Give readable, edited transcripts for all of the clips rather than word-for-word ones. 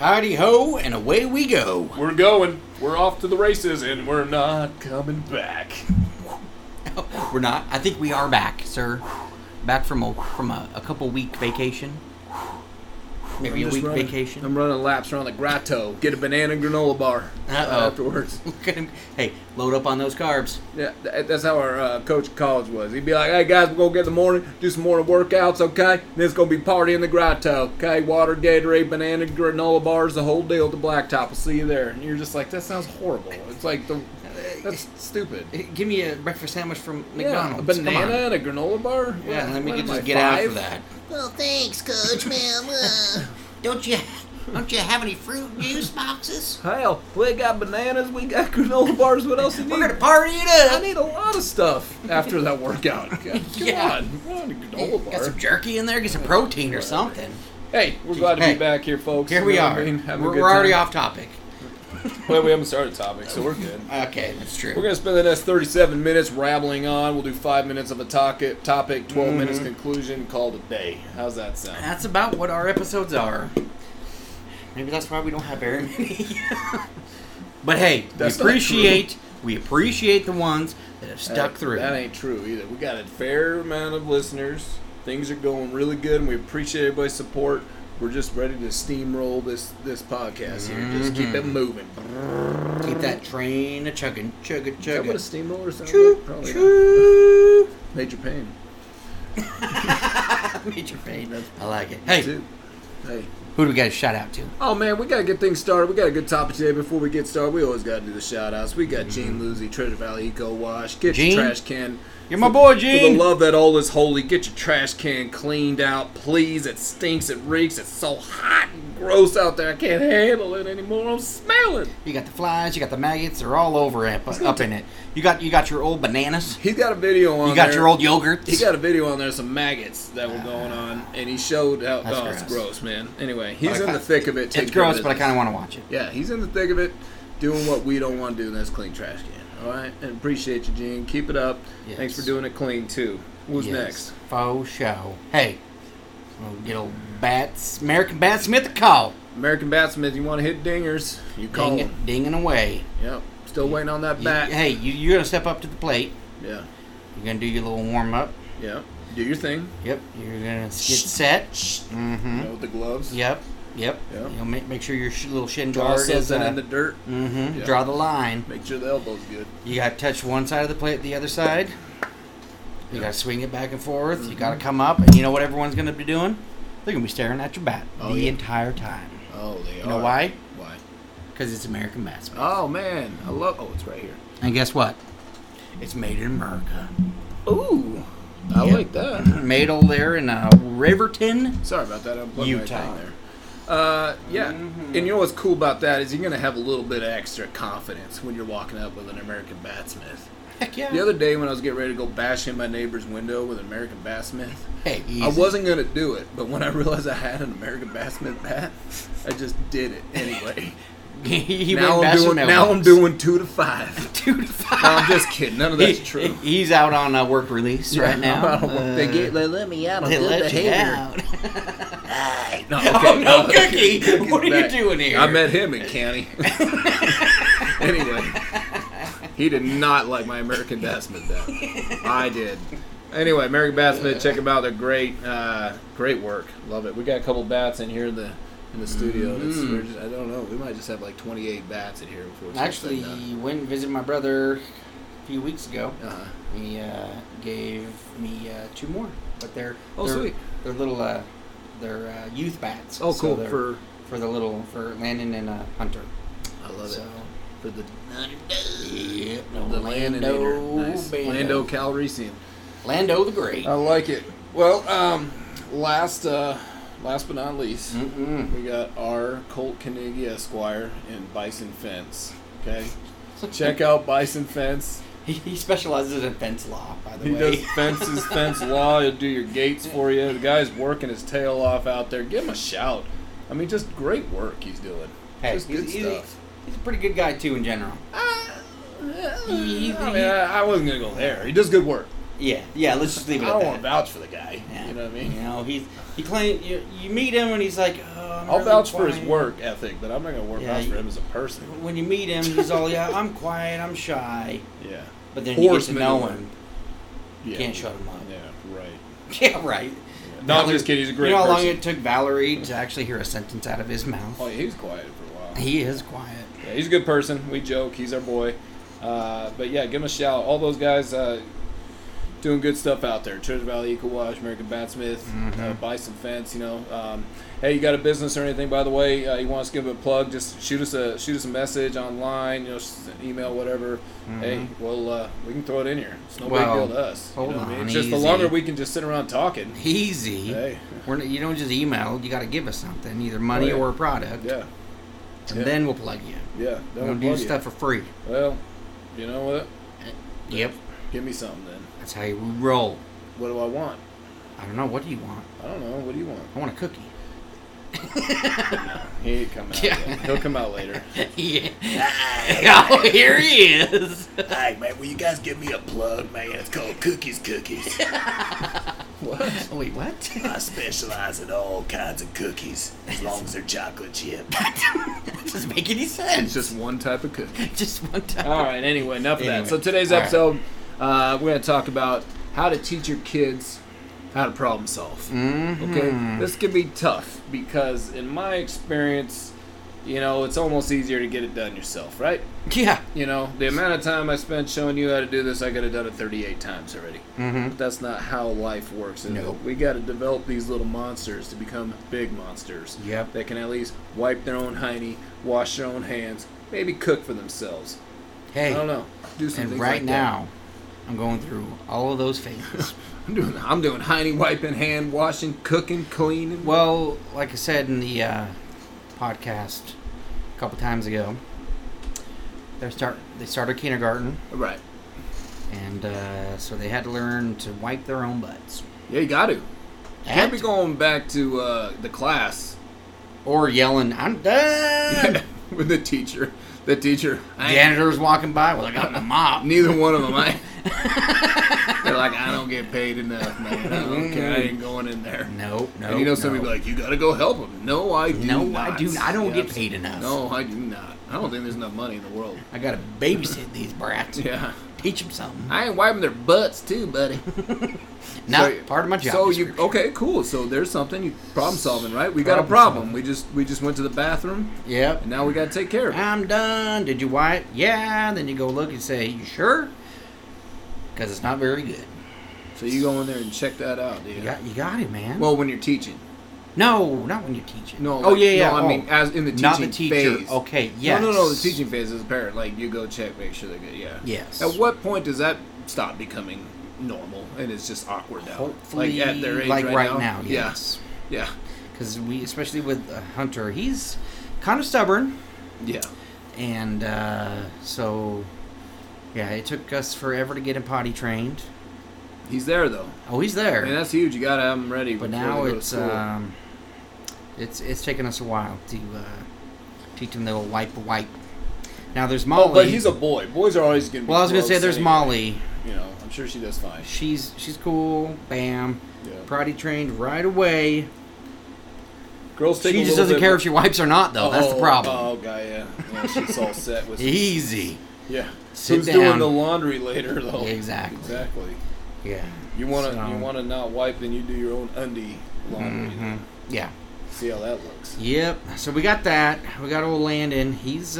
Howdy ho, and away we go. We're going. We're off to the races, and we're not coming back. We're not. I think we are back, sir. Back from a couple week vacation. Maybe a week vacation. I'm running laps around the grotto. Get a banana granola bar afterwards. Look at him. Hey, load up on those carbs. Yeah, that's how our coach at college was. He'd be like, "Hey guys, we're gonna get in the morning, do some morning workouts, okay? Then it's gonna be party in the grotto, okay? Water, Gatorade, banana granola bars, the whole deal at the blacktop. We'll see you there." And you're just like, "That sounds horrible." It's like that's stupid. Give me a breakfast sandwich from McDonald's. A banana and a granola bar. Yeah, let me just get out for that. Well, thanks, Coach, man. Don't you have any fruit juice boxes? Hell, we got bananas, we got granola bars. What else do you need? We're gonna party it I up. need a lot of stuff after that workout. Come Yeah. on, a granola bar. Got some jerky in there. Get some protein or something. Hey, we're glad to be back here, folks. Here we You know what are. I mean? Having a We're good already time. off topic. Well, we haven't started topic, so we're good. Okay, that's true. We're going to spend the next 37 minutes rambling on. We'll do 5 minutes of a topic, 12 minutes conclusion, call it a day. How's that sound? That's about what our episodes are. Maybe that's why we don't have very many. But hey, That's we appreciate the ones that have stuck through. That ain't true either. We got a fair amount of listeners. Things are going really good, and we appreciate everybody's support. We're just ready to steamroll this podcast here. Just keep it moving. Keep that train a chugging, chugging, Is that what a chugging. steamroller sounds Choo, like? Probably not. choo. Major pain. Major pain. I like it. Hey, Hey. who do we got to shout out to? Oh man, we gotta get things started. We got a good topic today. Before we get started, we always gotta do the shout outs. We got Gene Lucy, Treasure Valley Eco Wash. Get Gene? your trash can. You're my boy, For the Gene. love that all is holy, get your trash can cleaned out, please. It stinks, it reeks, it's so hot and gross out there. I can't handle it anymore. I'm smelling. You got the flies, you got the maggots, they're all over up in it. You got your old bananas. He's got a video on You got there. your old yogurts. He got a video on there, some maggots that were going on, and he showed how. That's It's gross. gross, man. Anyway, he's But in the thick of it. It's gross, but I kind of want to watch it. Yeah, he's in the thick of it, doing what we don't want to do, and that's clean trash can. All right, and appreciate you, Gene. Keep it up. Yes. Thanks for doing it clean too. Who's Yes. next? Faux show. Hey, we'll get old American Batsmith a call. American Batsmith. You want to hit dingers? You call him. Dinging away. Yep. Still waiting on that bat. You're going to step up to the plate. Yeah. You're going to do your little warm-up. Yeah. Do your thing. Yep. You're going to get set. Mm-hmm. You know, with the gloves. Yep. Yeah. You'll make sure your little shin Draw guard is... something in the dirt. Mm-hmm. Yeah. Draw the line. Make sure the elbow's good. You got to touch one side of the plate, the other side. You got to swing it back and forth. You got to come up, and you know what everyone's going to be doing? They're going to be staring at your bat the entire time. Oh, they are. You know why? Why? Because it's American Batsmith. Oh man, I love. Oh, it's right here. And guess what? It's made in America. Ooh, I Yep. like that. Made over there in Riverton. Sorry about that. I'm putting my Utah. thing there. Yeah. And you know what's cool about that is you're gonna have a little bit of extra confidence when you're walking up with an American Batsmith. Heck yeah. The other day when I was getting ready to go bash in my neighbor's window with an American Batsmith, Hey, easy. I wasn't gonna do it, but when I realized I had an American Batsmith bat, I just did it anyway. he now went I'm bashing doing. Now I'm mailbox. doing 2 to 5. 2 to 5. No, I'm just kidding. None of that's true. He's out on work release right now. They let me out on They good let you behavior. out. No, Oh, no, okay, Cookie. What are you back. doing here? I met him in County. Anyway, he did not like my American Batsmith bat. I did. Anyway, American Batsmith, check them out. They're great. Great work. Love it. We got a couple bats in here in the studio. We're just, I don't know. We might just have like 28 bats in here before it's Actually, went and visited my brother a few weeks ago. He gave me 2 more, but they're sweet. They're little they're youth bats. Oh, So cool. they're for Landon and Hunter. I love So it. For the yep, the Landinator. Nice. Lando Calrissian. Lando the Great. I like it. Well, last but not least, we got our Colt Carnegie Esquire in Bison Fence. Okay, check out Bison Fence. He specializes in fence law, by the He way. does fences, fence law. He'll do your gates for you. The guy's working his tail off out there. Give him a shout. I mean, just great work he's doing. Hey, Just good stuff. He's a pretty good guy too in general. I wasn't gonna go there. He does good work. Yeah. Let's just leave I it at don't that. want to vouch for the guy. Yeah. You know what I mean? You know, he claims you meet him and he's like, oh, I'm I'll really vouch for his quiet." work ethic, but I'm not gonna Yeah, vouch for him as a person. When you meet him, he's all, "Yeah, I'm quiet, I'm shy." Yeah. But then you get to know Horseman. him. Yeah. Can't shut him up. Yeah. Right. Yeah, right. No, I'm just kidding. He's a great You know how long person. it took Valerie to actually hear a sentence out of his mouth? Oh, yeah, he was quiet for a while. He is quiet. Yeah, he's a good person. We joke. He's our boy. But yeah, give him a shout. All those guys doing good stuff out there. Treasure Valley Eco Wash, American Batsmith, Bison Fence. Hey, you got a business or anything? By the way, you want us to give it a plug? Just shoot us a message online. Just an email, whatever. Hey, well, we can throw it in here. It's no big deal to us. Hold what I mean? on, It's just the easy. longer we can just sit around talking. Easy. Hey. You don't just email. You got to give us something, either money Oh, yeah. or a product. Yeah. And Yeah. then we'll plug you. Yeah. We're going to do stuff for free. Well, you know what? Yep. Give me something then. That's how you roll. What do I want? I don't know. What do you want? I don't know. What do you want? I want a cookie. He ain't come out Yeah. yet. He'll come out later. Yeah. Oh, here he is. Hey, man, will you guys give me a plug, man? It's called Cookies. What? Wait, what? I specialize in all kinds of cookies, as long as they're chocolate chip. That doesn't make any It's sense. just one type of cookie. Just one time. All right. Anyway, enough of that. Anyway. So today's All right. episode, we're going to talk about how to teach your kids how to problem solve. Mhm. Okay, this can be tough because in my experience, it's almost easier to get it done yourself, right? Yeah. The amount of time I spent showing you how to do this, I could have done it 38 times already. Mm-hmm. But that's not how life works. Is Nope. it? We got to develop these little monsters to become big monsters. Yep. That can at least wipe their own hiney, wash their own hands, maybe cook for themselves. Hey. I don't know. Do some And things right like now, I'm going through all of those phases. that. I'm doing hiney wiping, hand washing, cooking, cleaning. Well, like I said in the podcast a couple times ago, they started kindergarten, Right. and so they had to learn to wipe their own butts. Yeah, you got to. You Had can't be to. going back to the class Or yelling, "I'm done!" with the teacher. The teacher. Janitors walking by, well, I got my mop. Neither one of them. They're like, I don't get paid enough, man. I don't care. I ain't going in there. Nope, no. And somebody be like, you gotta go help them. No, I do No, not. I do. I don't get Yes. paid enough. No, I do not. I don't think there's enough money in the world. I gotta babysit these brats. Yeah. Teach them something. I ain't wiping their butts too, buddy. Not So- part of my job. So description. okay, cool. So there's something you problem solving, right? We got a Problem problem. We just went to the bathroom, Yep. and now we got to take care of it. I'm done. Did you wipe? Yeah. Then you go look and say, "You sure?" Because it's not very good. So you go in there and check that out, dude. You got it, man. Well, when you're teaching. no, not when you're teaching. No. Oh like- yeah, yeah. No, I oh, mean, as in the teaching not the teacher. phase. Okay. Yes. No. The teaching phase as a parent, like you go check, make sure they're good. Yeah. Yes. At what point does that stop becoming normal and it's just awkward now? Hopefully, like at their age right now. Yes. Yeah. Because we, especially with Hunter, he's kind of stubborn, Yeah. and so yeah, it took us forever to get him potty trained. He's there though. Oh, he's there. And that's huge. You gotta have him ready. But before now they go to it's school. it's taken us a while to teach him the old wipe. Now there's Molly. Oh, but he's a boy. Boys are always gonna be. well, I was gonna say gross there's anyway. Molly. I'm sure she does fine. She's cool. Bam. Yeah. Potty trained right away. Girls take. She a just little doesn't bit care more- if she wipes or not, though. That's the problem. Oh, guy, yeah. She's all set with. Easy. Yeah. Sit Who's down. doing the laundry later though? Exactly. Exactly. Yeah. You wanna So- not wipe, then you do your own undie laundry. Mhm. Yeah. See how that looks. Yep. So we got that. We got old Landon.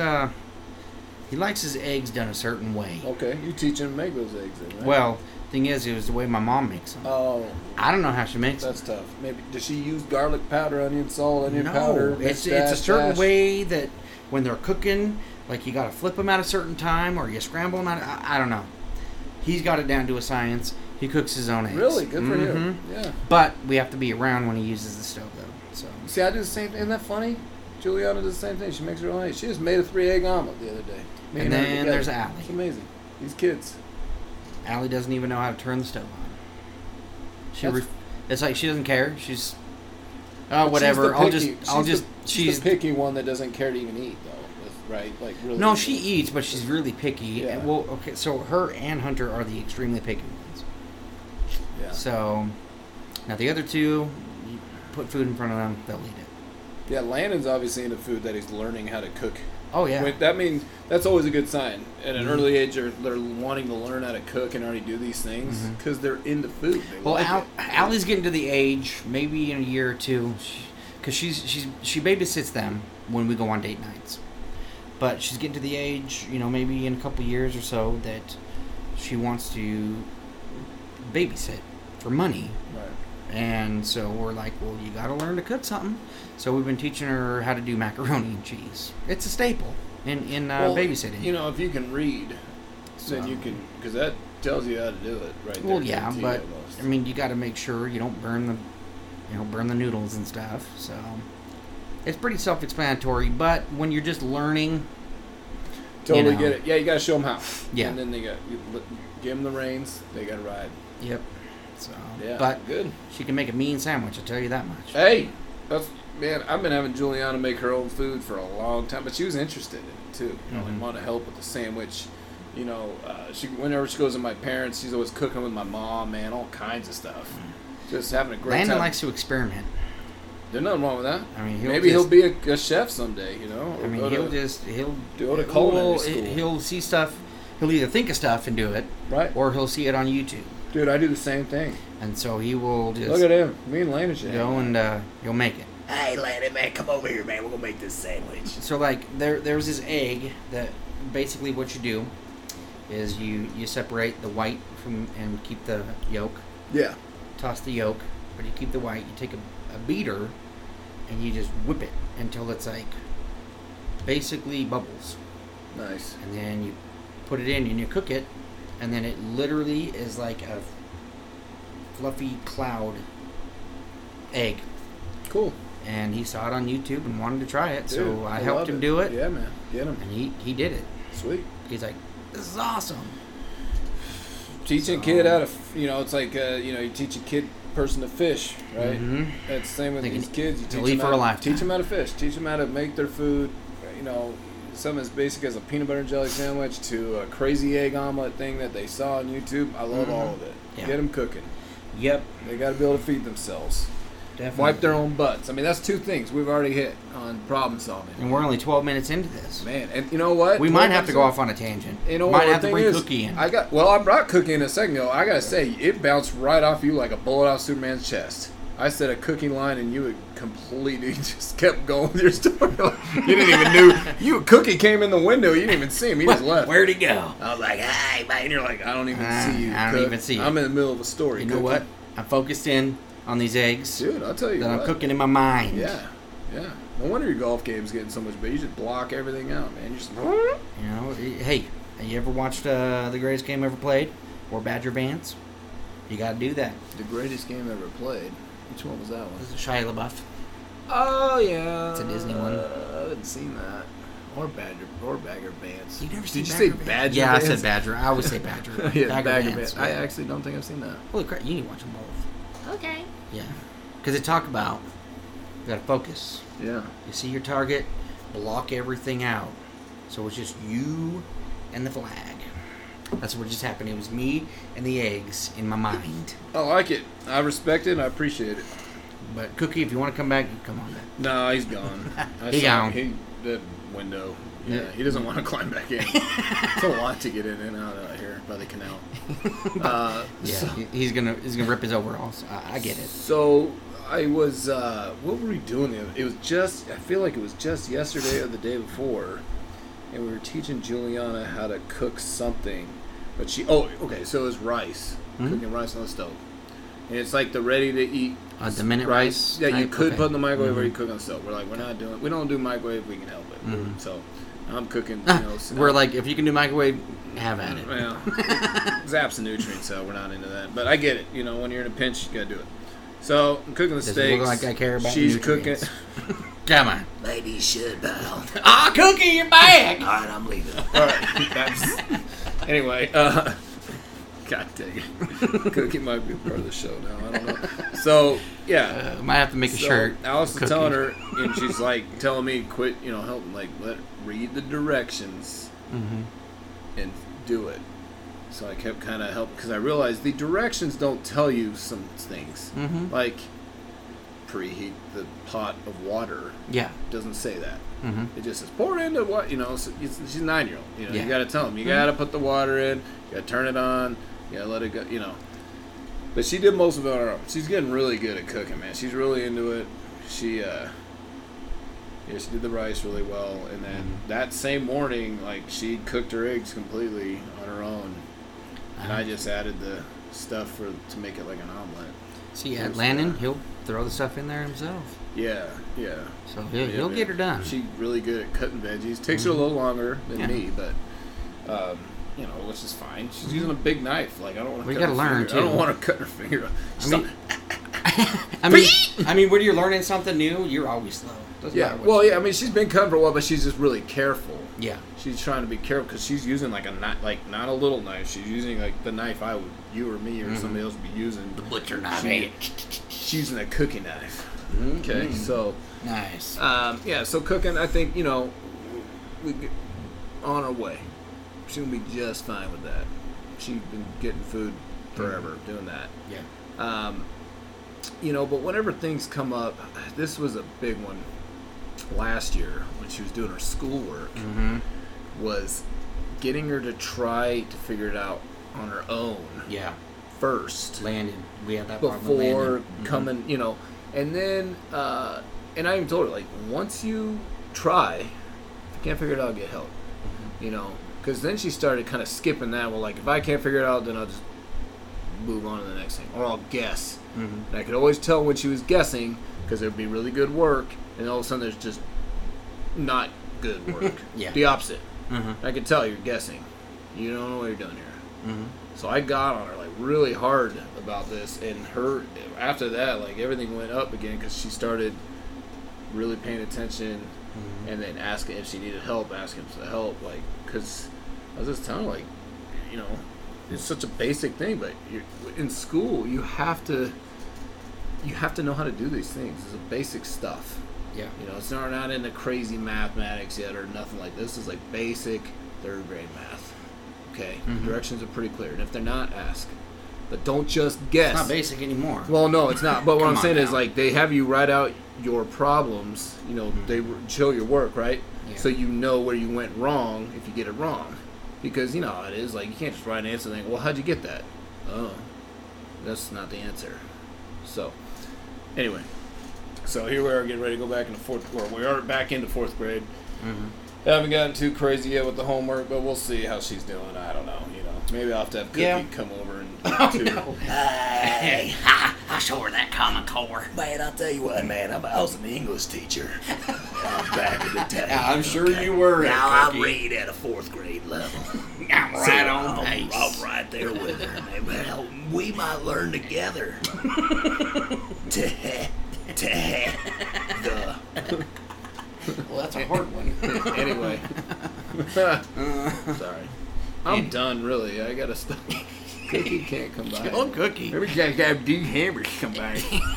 He likes his eggs done a certain way. Okay, you teach him to make those eggs, then, right? Well, thing is, it was the way my mom makes them. Oh, I don't know how she makes them. that's tough. Maybe does she use garlic powder, onion salt, onion No, powder? it's dash, a certain dash? way that when they're cooking, like you got to flip them at a certain time or you scramble them out. I don't know. He's got it down to a science. He cooks his own eggs. Really good for him. Mhm. Yeah. But we have to be around when he uses the stove, though. So See, I do the same. Isn't that funny? Juliana does the same thing. She makes her own eggs. She just made a 3-egg omelet the other day. Me And her then together. there's Allie. It's amazing. These kids. Allie doesn't even know how to turn the stove on. That's- It's like she doesn't care. She's But whatever. She's She's the picky one that doesn't care to even eat, though. Right? Like really. no, she eats, but she's really picky. Yeah. Well, okay, so her and Hunter are the extremely picky ones. Yeah. So now the other two, you put food in front of them, they'll eat it. Yeah, Landon's obviously into food that he's learning how to cook. Oh yeah. That means that's always a good sign. At an Mhm. early age, they're wanting to learn how to cook and already do these things because they're into food. They Well, like it. Allie's getting to the age, maybe in a year or two, because she babysits them when we go on date nights. But she's getting to the age, maybe in a couple years or so, that she wants to babysit for money. Right. And so we're like, well, you got to learn to cook something. So we've been teaching her how to do macaroni and cheese. It's a staple in Well, babysitting. If you can read, then So- you can, because that tells you how to do it right there. Well, yeah, guarantee but almost. you got to make sure you don't burn the noodles and stuff. So it's pretty self-explanatory. But when you're just learning, Totally know. get it. Yeah, you got to show them how. Yeah. And then you give them the reins. They got to ride. yep. So, Yeah. but good. she can make a mean sandwich. I'll tell you that much. Hey, man, I've been having Juliana make her own food for a long time, but she was interested in it too. Mhm. Want to help with the sandwich. Whenever she goes to my parents, she's always cooking with my mom, man, all kinds of stuff. Just having a great Landon time. likes to experiment. There's nothing wrong with that. I mean, Maybe he'll be a chef someday, I mean, he'll go to culinary school. He'll see stuff. He'll either think of stuff and do it, Right. or he'll see it on YouTube, Dude, I do the same thing. and so he will just Look at him. Me and Landon should go hang out. and he'll make it. Hey, Landon, man, come over here, man. We're gonna make this sandwich. So like there's this egg that basically what you do is you separate the white from and keep the yolk. Yeah. Toss the yolk, but you keep the white. You take a beater and you just whip it until it's like basically bubbles, Nice. and then you put it in and you cook it, and then it literally is like a fluffy cloud egg. Cool. And he saw it on YouTube and wanted to try it, Dude, so I love helped him do it, Yeah, man. Get him. and he did it. Sweet. He's like, "This is awesome." Teaching a kid how to, it's like, you teach a person to fish, right? Mhm. That's the same with They these can- kids. You they'll teach eat them for a how, lifetime. teach them how to fish. Teach them how to make their food. Something as basic as a peanut butter and jelly sandwich to a crazy egg omelet thing that they saw on YouTube. I love all of it. Yeah. Get them cooking. Yep, They got to be able to feed themselves. definitely. Wipe their own butts. I mean, that's two things we've already hit on problem solving. And we're only 12 minutes into this. Man, and you know what? We might have to go off on a tangent. Might have to bring is, Cookie in. I brought Cookie in a second ago. I gotta say, it bounced right off you like a bullet off Superman's chest. I said a cooking line, and you completely just kept going with your story. You didn't even Cookie came in the window. You didn't even see him. He just left. Where'd he go? I was like, hey, man. And you're like, I don't even see you. I don't Cook. even see you. I'm in the middle of a story. You know Cookie. what? I'm focused in on these eggs dude? I'll tell you that what. I'm cooking in my mind. Yeah. No wonder your golf game's getting so much better. You just block everything out, man. You just. Hey, have you ever watched The Greatest Game Ever Played or Badger Bands? You got to do that. The greatest game ever played. Which one was that one? This is Shia LaBeouf. Oh yeah, It's a Disney one. I haven't seen that. Or Bagger Bands. You never seen Did you Bagger say Bands? Badger? Yeah, Bands? I said Badger. I always say Badger. Yeah, Bagger Bagger Bands. Bands. I actually don't think I've seen that. Holy crap, you need to watch them both. Okay. Yeah. Because they talk about you got to focus. Yeah. You see your target, block everything out. So it's just you and the flag. That's what just happened. It was me and the eggs in my mind. I like it. I respect it. And I appreciate it. But Cookie, if you want to come back, you come on back. No, he's gone. I He saw gone. him. The window. Yeah, Yeah. he doesn't want to climb back in. It's a lot to get in and out of here by the canal. Yeah, So, he's gonna rip his overalls. I get it. so I was. What were we doing? It was just. I feel like it was just yesterday or the day before, and we were teaching Juliana how to cook something. But she. Oh, okay. So it was rice. Mhm. Cooking rice on the stove, and it's like the ready to eat. The minute rice. Yeah, you type? could Okay. put in the microwave or Mhm. you cook on the stove. We're like, we don't do microwave. We can help it. Mhm. So I'm cooking. We're like, if you can do microwave, have at it. well, zaps the nutrients, so we're not into that. But I get it. When you're in a pinch, you gotta do it. So I'm cooking the Does it steaks. look like I care about She's nutrients? cooking. Come on. Maybe you should, pal. Ah, Cookie, you're back. All right, I'm leaving. All right. Anyway, God dang it. Cookie might be part of the show now. I don't know. So yeah. Might have to make a shirt. Alice Cookie. was telling her, and she's like telling me, quit, help, read the directions Mm-hmm. and do it. So I kept kind of helping because I realized the directions don't tell you some things. Mm-hmm. Like preheat the pot of water. Yeah. It doesn't say that. Mm-hmm. It just says pour into what, you know. So she's a 9-year-old. You know, Yeah. you got to tell them. You got to put the water in. You got to turn it on. You got to let it go. You know. But she did most of it on her own. She's getting really good at cooking, man. She's really into it. She did the rice really well, and then that same morning, like, she cooked her eggs completely on her own, and I just added the stuff to make it like an omelet. See, Landon, he'll throw the stuff in there himself. Yeah. So he'll get her done. She's really good at cutting veggies. Takes her a little longer than me, but you know, which is fine. She's using a big knife. Like, I don't want to. We gotta learn too. I don't want to cut her finger. I mean, when you're learning something new, you're always slow. Doesn't Yeah. matter what Well, you yeah. I mean, she's been cutting for a while, but she's just really careful. Yeah. She's trying to be careful because she's using like a knife, like not a little knife. She's using like the knife you or me or somebody else would be using. The butcher knife. She's using a cooking knife. Okay, so Nice. yeah. So cooking, I think, you know, we get on our way. She's gonna be just fine with that. She's been getting food forever doing that. Yeah. You know, but whenever things come up, this was a big one last year when she was doing her schoolwork, was getting her to try to figure it out on her own Yeah. first Landon. We had that problem with before Landon. coming, you know, and then, and I even told her, like, once you try, if you can't figure it out, get help, you know, because then she started kind of skipping that. Well, like, if I can't figure it out, then I'll just move on to the next thing, or I'll guess. And I could always tell when she was guessing, because it would be really good work, and all of a sudden there's just not good work. Yeah. The opposite. Mm-hmm. I could tell you're guessing. You don't know what you're doing here. So I got on her like really hard about this, and her after that, like, everything went up again because she started really paying attention, and then asking if she needed help, asking for help, like, because I was just telling her, like, you know, it's such a basic thing, but in school you have to know how to do these things. It's a basic stuff. Yeah. You know, it's not into crazy mathematics yet or nothing like this. It's like basic 3rd grade math. Okay? Directions are pretty clear. And if they're not, ask. But don't just guess. It's not basic anymore. Well, no, it's not. But what I'm Come saying on is, now. like, they have you write out your problems. You know, they show your work, right? Yeah. So you know where you went wrong if you get it wrong. Because, you know how it is. Like, you can't just write an answer and think, well, how'd you get that? Oh, that's not the answer. So, anyway. So here we are getting ready to go back into we are back into 4th grade. Haven't gotten too crazy yet with the homework, but we'll see how she's doing. I don't know. You know, maybe I'll have to have Cookie come over and Hey, I'll show her that Common Core. Man, I'll tell you what, man. I was an English teacher back in the day. I'm sure you were. Now I Cookie. read at a 4th grade level. I'm right on pace. I'm right there with her. Man, well, we might learn together. Well, that's a hard one. anyway. Sorry. I'm done, really. I gotta stop. Cookie can't come by. Oh, Cookie. Maybe guys have D Hammers come by.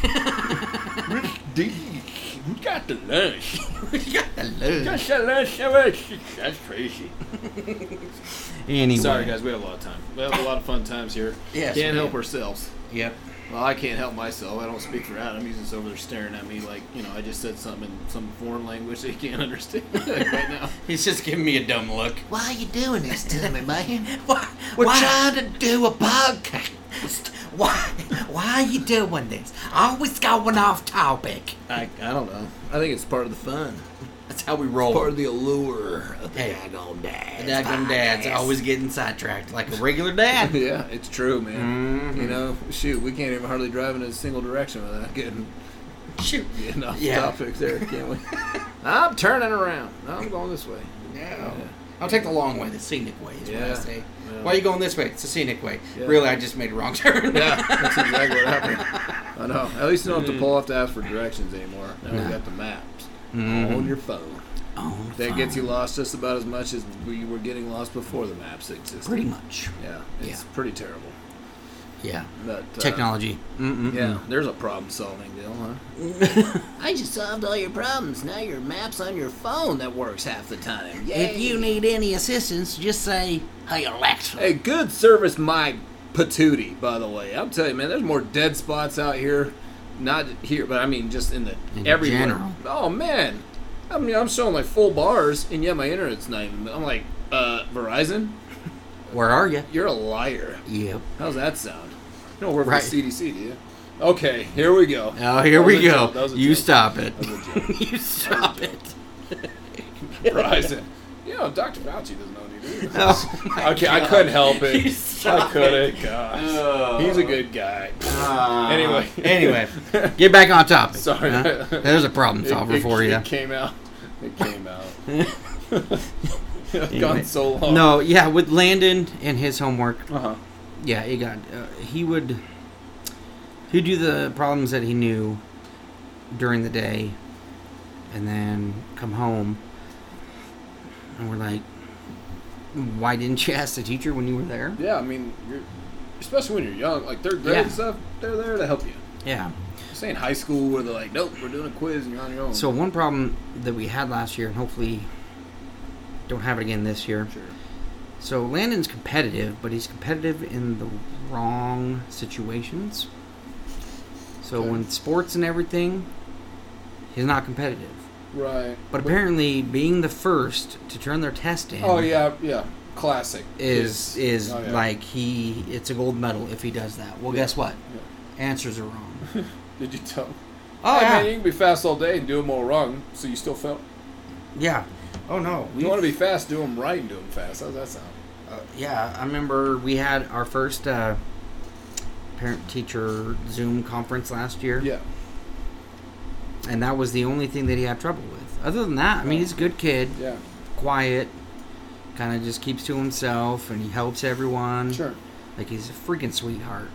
D, we got the lunch. We got the look. Got the lunch. That's crazy. Anyway. Sorry, guys. We have a lot of time. We have a lot of fun times here. Yes, Can't we help do. ourselves. Yep. Well, I can't help myself. I don't speak for Adam. He's just over there staring at me like, you know, I just said something in some foreign language that he can't understand right now. He's just giving me a dumb look. Why are you doing this to me, man? We're trying to do a podcast. Why are you doing this? Always going off topic. I don't know. I think it's part of the fun. That's how we roll. Part of the allure. Hey, Daggone dad. the daggone dad's always getting sidetracked like a regular dad. Yeah, it's true, man. You know, shoot, we can't even hardly drive in a single direction without getting off topic there, can we? I'm turning around. No, I'm going this way. Yeah. I'll take the long way, the scenic way is what I Yeah. say. Yeah. Why are you going this way? It's the scenic way. Yeah. Really, I just made a wrong turn. Yeah, that's exactly what happened. I know. At least you don't have to pull off to ask for directions anymore. Now we got the maps on your phone. That gets you lost just about as much as we were getting lost before the maps existed. Pretty much. Yeah, it's Yeah. pretty terrible. Yeah. But, Technology. Yeah, there's a problem-solving deal, huh? I just solved all your problems. Now your map's on your phone that works half the time. Yay. If you need any assistance, just say, "Hey Alexa." Hey, good service, my patootie, by the way. I'm telling you, man, there's more dead spots out here not here, but I mean just in the In everywhere. general. Oh man, I mean I'm showing like full bars, and yet my internet's not even. I'm like, Verizon, Where are you? you're a liar. Yep. How's that sound? You don't work Right. for the CDC, do you? Okay, here we go. Oh, here That we was a go. joke. That was a You joke. stop it. That was a joke. You stop joke. it. Verizon. You know, Dr. Fauci doesn't know what he does. Oh, my Okay, I God. couldn't help You it. I stop couldn't. it. Gosh. Oh. He's a good guy. Anyway, get back on topic. Sorry. Huh? There's a problem solver for you. It came out. It came out. It's gone so long. No, yeah, with Landon and his homework, Uh-huh. yeah, he'd do the problems that he knew during the day, and then come home, and we're like, why didn't you ask the teacher when you were there? Yeah, I mean, especially when you're young, like third grade Yeah. and stuff, they're there to help you. Yeah. Say in high school where they're like, nope, we're doing a quiz and you're on your own. So one problem that we had last year, and hopefully don't have it again this year. Sure. So Landon's competitive, but he's competitive in the wrong situations. So Okay. when sports and everything, he's not competitive. Right. But apparently, being the first to turn their test in Oh, yeah. Classic. is Oh, yeah. like it's a gold medal if he does that. Well, guess what? Yeah. Answers are wrong. Did you tell him? Oh Hey, yeah, man, you can be fast all day and do them all wrong, so you still fail. yeah. Oh no, You want to be fast, do them right and do them fast. How's that sound? Yeah, I remember we had our first parent-teacher Zoom conference last year. Yeah. And that was the only thing that he had trouble with. Other than that, I mean, he's a good kid, Yeah. quiet, kind of just keeps to himself, and he helps everyone. Sure. Like, he's a freaking sweetheart.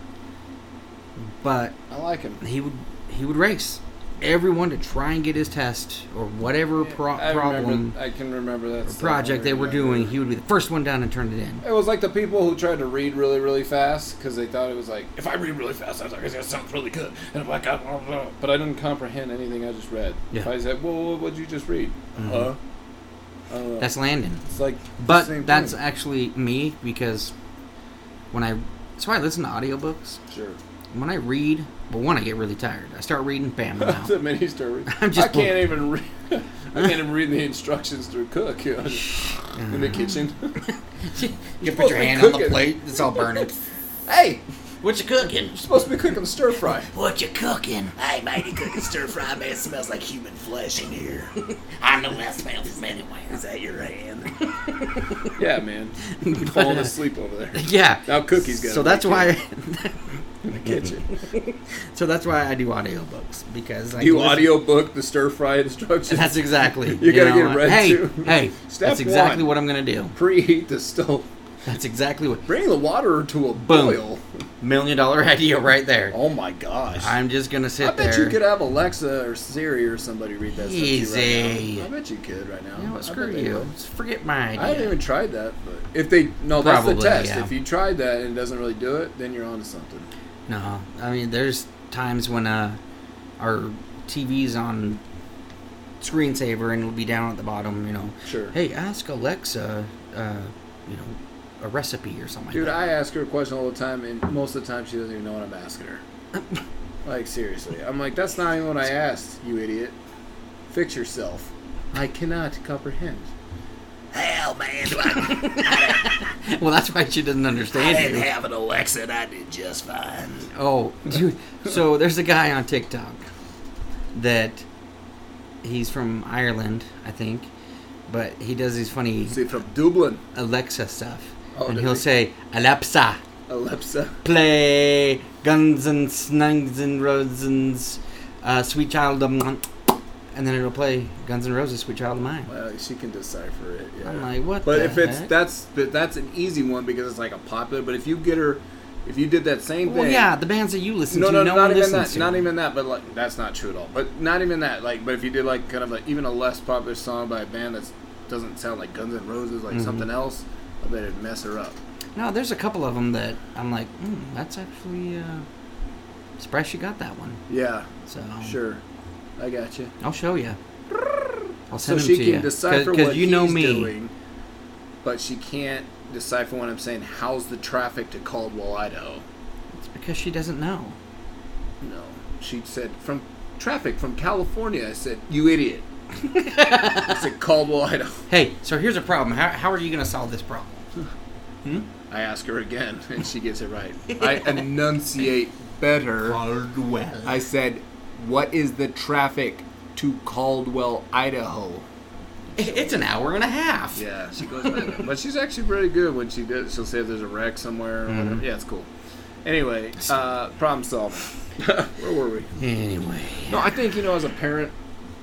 But I like him. he would race everyone to try and get his test or whatever problem I can remember that or stuff project they when we were younger. doing. He would be the first one down and turn it in. It was like the people who tried to read really, really fast because they thought it was like, if I read really fast, I was like, that sounds really good. And I'm like, blah, blah, blah. But I didn't comprehend anything I just read. Yeah. If I said, well, what'd you just read? Mhm. I don't know. That's Landon. It's like the But same that's thing. actually me because that's why I listen to audiobooks. Sure. When I read, well, one, I get really tired. I start reading, bam, I'm out. The minute you start reading. I'm just I can't even read. I can't even read the instructions to cook in the kitchen. You supposed put to your be hand on the cooking. plate, it's all burning. Hey, What you cooking? you're supposed to be cooking stir fry. What you cooking? Hey, mate, you cooking stir fry, man. It smells like human flesh in here. I know that smells from Is anywhere. that your hand? Yeah, man. Falling asleep over there. Yeah. Now Cookie's got So it that's right why. in the kitchen. So that's why I do audiobooks because I You can listen- audiobook the stir fry instructions. That's exactly. You gotta get ready Hey, too. hey. Step That's exactly one. what I'm gonna do. Preheat the stove. That's exactly what. Bring the water to a Boom. boil. $1 million idea right there. Oh my gosh. I'm just gonna sit I bet there. you could have Alexa or Siri or somebody read that Easy. stuff to you right now. I bet you could right now. You know what? I Screw bet they you. would. Just forget my idea. I haven't even tried that, but if they that's Probably, the test. yeah. If you tried that and it doesn't really do it, then you're onto something. No, I mean, there's times when our TV's on screensaver and it'll be down at the bottom, you know. Sure. Hey, ask Alexa, you know, a recipe or something Dude, like I ask her a question all the time, and most of the time she doesn't even know what I'm asking her. Like, seriously. I'm like, that's not even what I asked, you idiot. Fix yourself. I cannot comprehend. Hell, man, do I that. Well, that's why she doesn't understand didn't you. have an Alexa and I did just fine. Oh, dude. So there's a guy on TikTok that he's from Ireland, I think, but he does these funny See, from Dublin, Alexa stuff. Oh, and does he'll he? say, Alexa, Alexa. play Guns and Snugs and Roses, Sweet Child of Mine. And then it'll play Guns N' Roses, Sweet Child of Mine. Well, she can decipher it. Yeah. I'm like, what But the if it's heck? that's an easy one because it's like a popular. But if you get her, if you did that same Well, thing, yeah, the bands that you listen no, to, no, no not one even listens that, to. not even that. But like, that's not true at all. But not even that. Like, but if you did like kind of like even a less popular song by a band that doesn't sound like Guns N' Roses, like Mhm. something else, I bet it'd mess her up. No, there's a couple of them that I'm like, that's actually surprised you got that one. Yeah, So sure, I got you. I'll show you. I'll So send them she to can you. decipher Because what you know he's me. doing, but she can't decipher when I'm saying, "How's the traffic to Caldwell, Idaho?" It's because she doesn't know. No. she said, from traffic from California. I said, you idiot. I said, Caldwell, Idaho. Hey, so here's a problem. How are you going to solve this problem? I ask her again, and she gets it right. I enunciate better. Caldwell. I said, what is the traffic to Caldwell, Idaho? It's an hour and a half. Yeah, she goes, but she's actually pretty good when she does. She'll say if there's a wreck somewhere or whatever. Yeah, it's cool. Anyway, problem solving. Where were we? Anyway. No, I think, as a parent,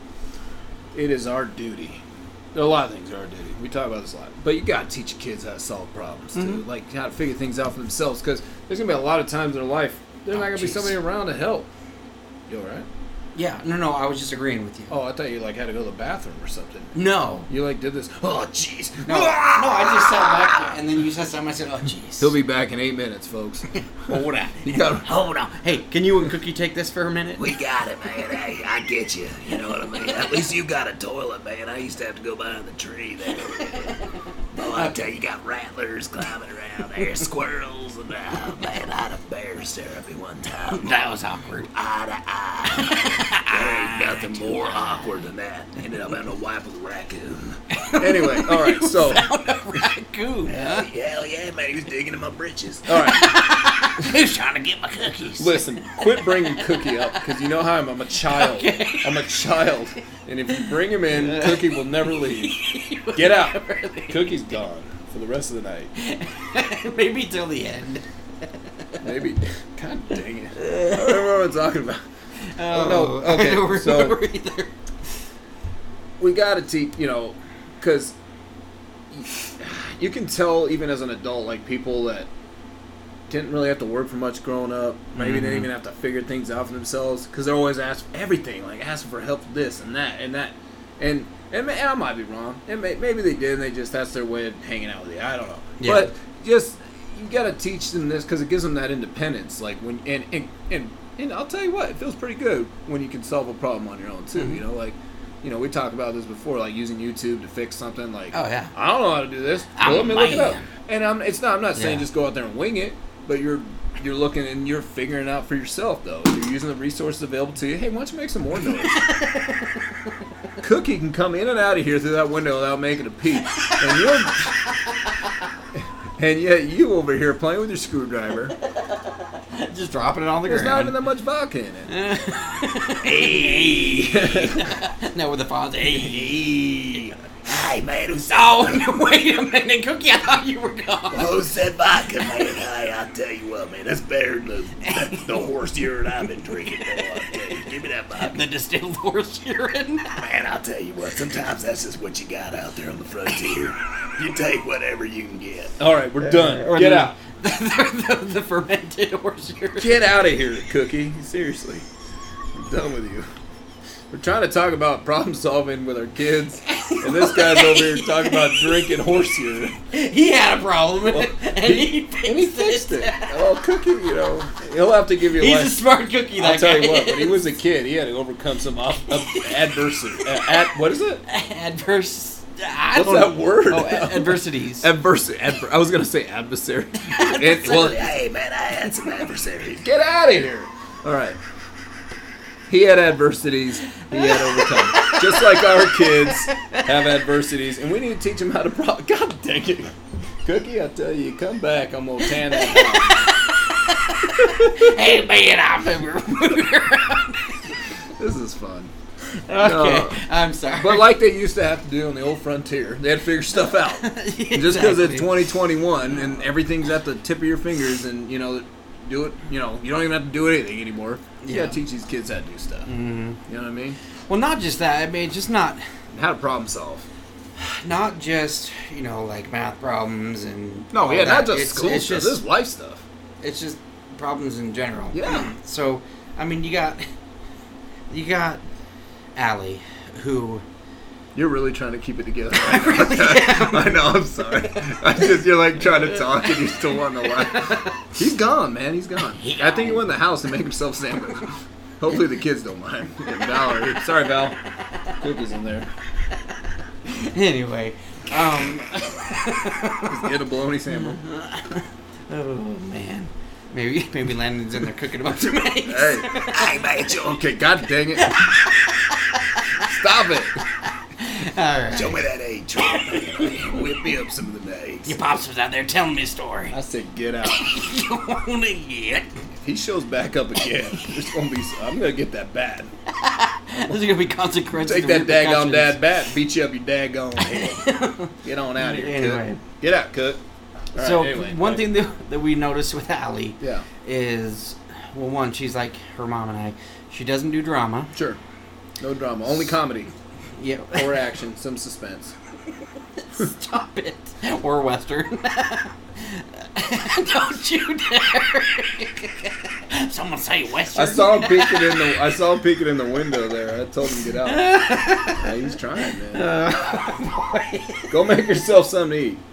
it is our duty. A lot of things are our duty. We talk about this a lot. But you got to teach your kids how to solve problems, too. Like, how to figure things out for themselves. Because there's going to be a lot of times in their life, there's not going to be somebody around to help. You all right? Yeah, no, I was just agreeing with you. Oh, I thought you, had to go to the bathroom or something. No. You, did this. Oh, jeez. No, I just sat back, and then you said something, I said, oh, jeez. He'll be back in 8 minutes, folks. Hold on. You got Hold on. Hey, can you and Cookie take this for a minute? We got it, man. Hey, I get you. You know what I mean? At least you got a toilet, man. I used to have to go behind the tree there. Oh, I tell you, got rattlers climbing around there, squirrels, and man, I had a bear stare at me one time. That was awkward. Eye to eye. There ain't nothing more awkward than that. Ended up having to wipe with a raccoon. Anyway, all right, so. Found a raccoon, huh? Hell yeah, man. He was digging in my britches. All right. He was trying to get my cookies. Listen, quit bringing Cookie up, because you know how I'm a child. Okay. I'm a child. And if you bring him in, Cookie will never leave. Get out. Cookie's gone for the rest of the night. Maybe till the end. Maybe. God dang it. I don't remember what I'm talking about. Oh, no. Okay, I don't so- remember either. We got to teach, because you can tell even as an adult, people that didn't really have to work for much growing up, maybe didn't even have to figure things out for themselves, because they're always asked for everything, asking for help with this and that and that. And I might be wrong. And maybe they did, and that's their way of hanging out with you. I don't know. Yeah. But just, you got to teach them this, because it gives them that independence. And I'll tell you what, it feels pretty good when you can solve a problem on your own, too. We talked about this before, using YouTube to fix something. Oh, yeah. I don't know how to do this. I'm Well, let me look it up. man. And I'm not saying Yeah. just go out there and wing it, but you're looking and you're figuring it out for yourself, though. You're using the resources available to you. Hey, why don't you make some more noise? Cookie can come in and out of here through that window without making a peep, and yet you over here playing with your screwdriver. Just dropping it on the There's not even ground. that much vodka in it. Hey. No, with the fonts. Hey. Hey, man, who said, Oh, wait a minute, Cookie, I thought you were gone. who said vodka, man? Hey, I tell you what, man, that's better than the horse urine I've been drinking, boy. I tell you, give me that vodka. The distilled horse urine. Man, I'll tell you what, sometimes that's just what you got out there on the frontier. You take whatever you can get. All right, we're done. Or Get the- out. The fermented horse urine. Get out of here, Cookie. Seriously. I'm done with you. We're trying to talk about problem solving with our kids, and this guy's over here talking about drinking horse urine. He had a problem, and he fixed it. Oh, Cookie, he'll have to give you a He's life. a smart cookie, that I'll tell you guy what, when he is. was a kid, he had to overcome some adversity. What is it? Adverse. I What's don't that word? Oh, adversities. Adversity. I was going to say adversary. Hey, man, I had some adversaries. Get out of here. All right. He had adversities. He had overcome. Just like our kids have adversities. And we need to teach them how to God dang it. Cookie, I tell you, come back. I'm going to tan that house. Hey, man, I've moved around. This is fun. Okay, No. I'm sorry. But like they used to have to do on the old frontier, they had to figure stuff out. Just because it's 2021 and everything's at the tip of your fingers and, do it, you don't even have to do anything anymore. You Yeah. got to teach these kids how to do stuff. Mhm. You know what I mean? Well, not just that. I mean, just not How to problem solve. just math problems and No, all yeah, that. not just It's- school it's stuff. just- This is life stuff. It's just problems in general. Yeah. So, I mean, you got Allie, who You're really trying to keep it together. I know, I'm sorry. You're trying to talk and you still want to laugh. He's gone, man. He's gone. I think he went in the house and made himself sandwich. Hopefully the kids don't mind. Val, sorry, Val. Cookie's in there. anyway. Just get a bologna sandwich. Oh man. Maybe Landon's in there cooking a bunch of eggs. Hey, man, Joe. Okay, god dang it. Stop it. All right. Show me that egg trap, man. Whip me up some of the eggs. Your pops was out there telling me a story. I said get out. You want to get? If he shows back up again, there's gonna be. I'm gonna get that bat. There's gonna be consequences. Take that and daggone repercussions. dad bat, beat you up your daggone head. Get on out of here, Anyway. Cook. Get out, Cook. All right, So anyway, one like- thing that we noticed with Allie Yeah, is, well, one, she's like her mom and I. She doesn't do drama. sure. No drama, only comedy Yeah. or action, some suspense. Stop it. Or Western. Don't you dare. Someone say Western. I saw him peeking in the window there. I told him to get out. Yeah, he's trying, man. Go make yourself something to eat.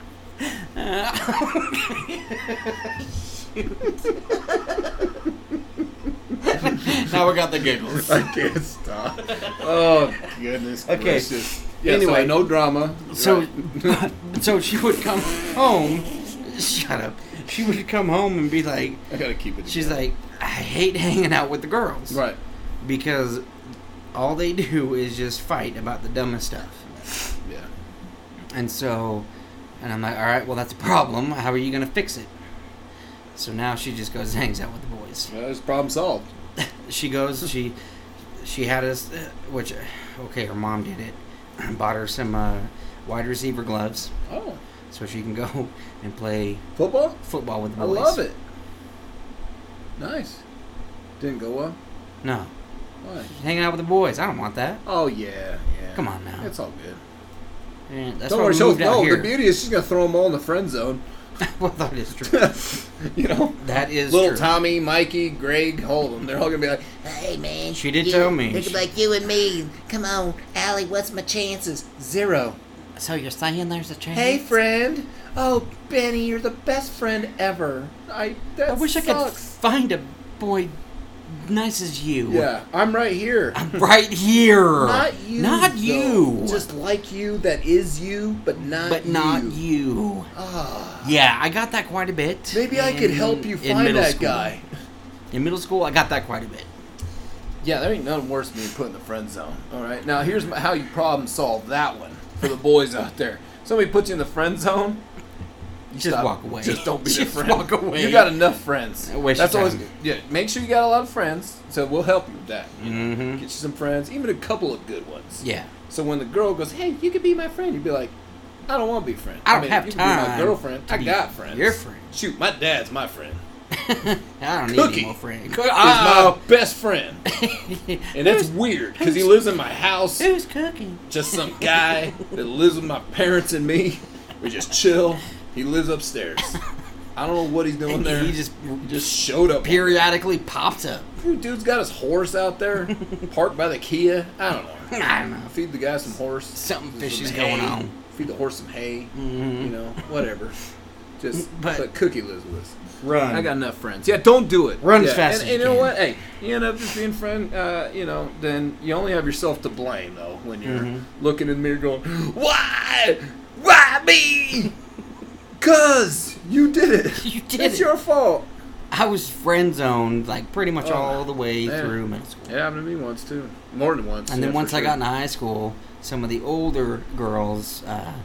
Now we got the giggles. I can't stop. Oh goodness Okay. gracious. Yeah, Anyway. so no drama. So, Right. so she would come home. Shut up. She would come home and be like, I gotta keep it. she's together. like, I hate hanging out with the girls. right. Because all they do is just fight about the dumbest stuff. Yeah. And so, and I'm like, all right, well, that's a problem. How are you going to fix it? So now she just goes and hangs out with the boys. Well, it's problem solved. She goes, she had us, which, okay, her mom did it. Bought her some wide receiver gloves Oh, so she can go and play football? football with the I boys. love it. Nice. Didn't go well. No. Why? Hanging out with the boys. I don't want that. Oh yeah. Come on now. It's all good. And that's Don't why worry, we she'll moved out no. here. The beauty is she's gonna throw them all in the friend zone. Well, that is true. You know, That is little true. Tommy, Mikey, Greg, hold them. They're all gonna be like, Hey, man. She did tell me. Think like you and me. Come on, Allie, what's my chances? 0. So you're saying there's a chance? "Hey, friend. Oh, Benny, you're the best friend ever. I wish I could find a boy nice as you. Yeah, I'm right here. Right here. Not you. Not though. you. Just like you, that is you, but not but you. not you. Ah. Yeah, I got that quite a bit. Maybe I could help you in find middle that school. guy. In middle school, I got that quite a bit. Yeah, there ain't nothing worse than being put in the friend zone. All right, now here's how you problem solve that one for the boys out there. Somebody puts you in the friend zone. You Just walk away. Just don't be their Just friend. walk away. You got enough friends. Waste That's your always time. yeah. Make sure you got a lot of friends. So we'll help you with that. Mm-hmm. Get you some friends, even a couple of good ones. Yeah. So when the girl goes, "Hey, you could be my friend," you'd be like, "I don't want to be a friend. I don't have you can be my time girlfriend. to I be got friends. your friend." Shoot, my dad's my friend. I don't need Cookie any more friends. He's my best friend, and that's weird because he lives in my house. Who's cooking? Just some guy that lives with my parents and me. We just chill. He lives upstairs. I don't know what he's doing there. He just just showed up. periodically pops up. Dude's got his horse out there, parked by the Kia. I don't know. I don't know. Feed the guy some horse. Something some fishy's hay. going on. Feed the horse some hay. Mhm. You know, whatever. Just, But- but Cookie lives with us. Run. I got enough friends. Yeah, don't do it. Run as yeah. fast and, as you and you know can. what? Hey, you end up just being friend. You know, then you only have yourself to blame though when you're Mhm. looking in the mirror going, "Why? Why me? 'Cause you did it. You did It's it. your fault." I was friend zoned like pretty much Oh, all the way man. through middle school. It happened to me once too. More than once. And then yeah, once for I sure. got into high school, some of the older girls,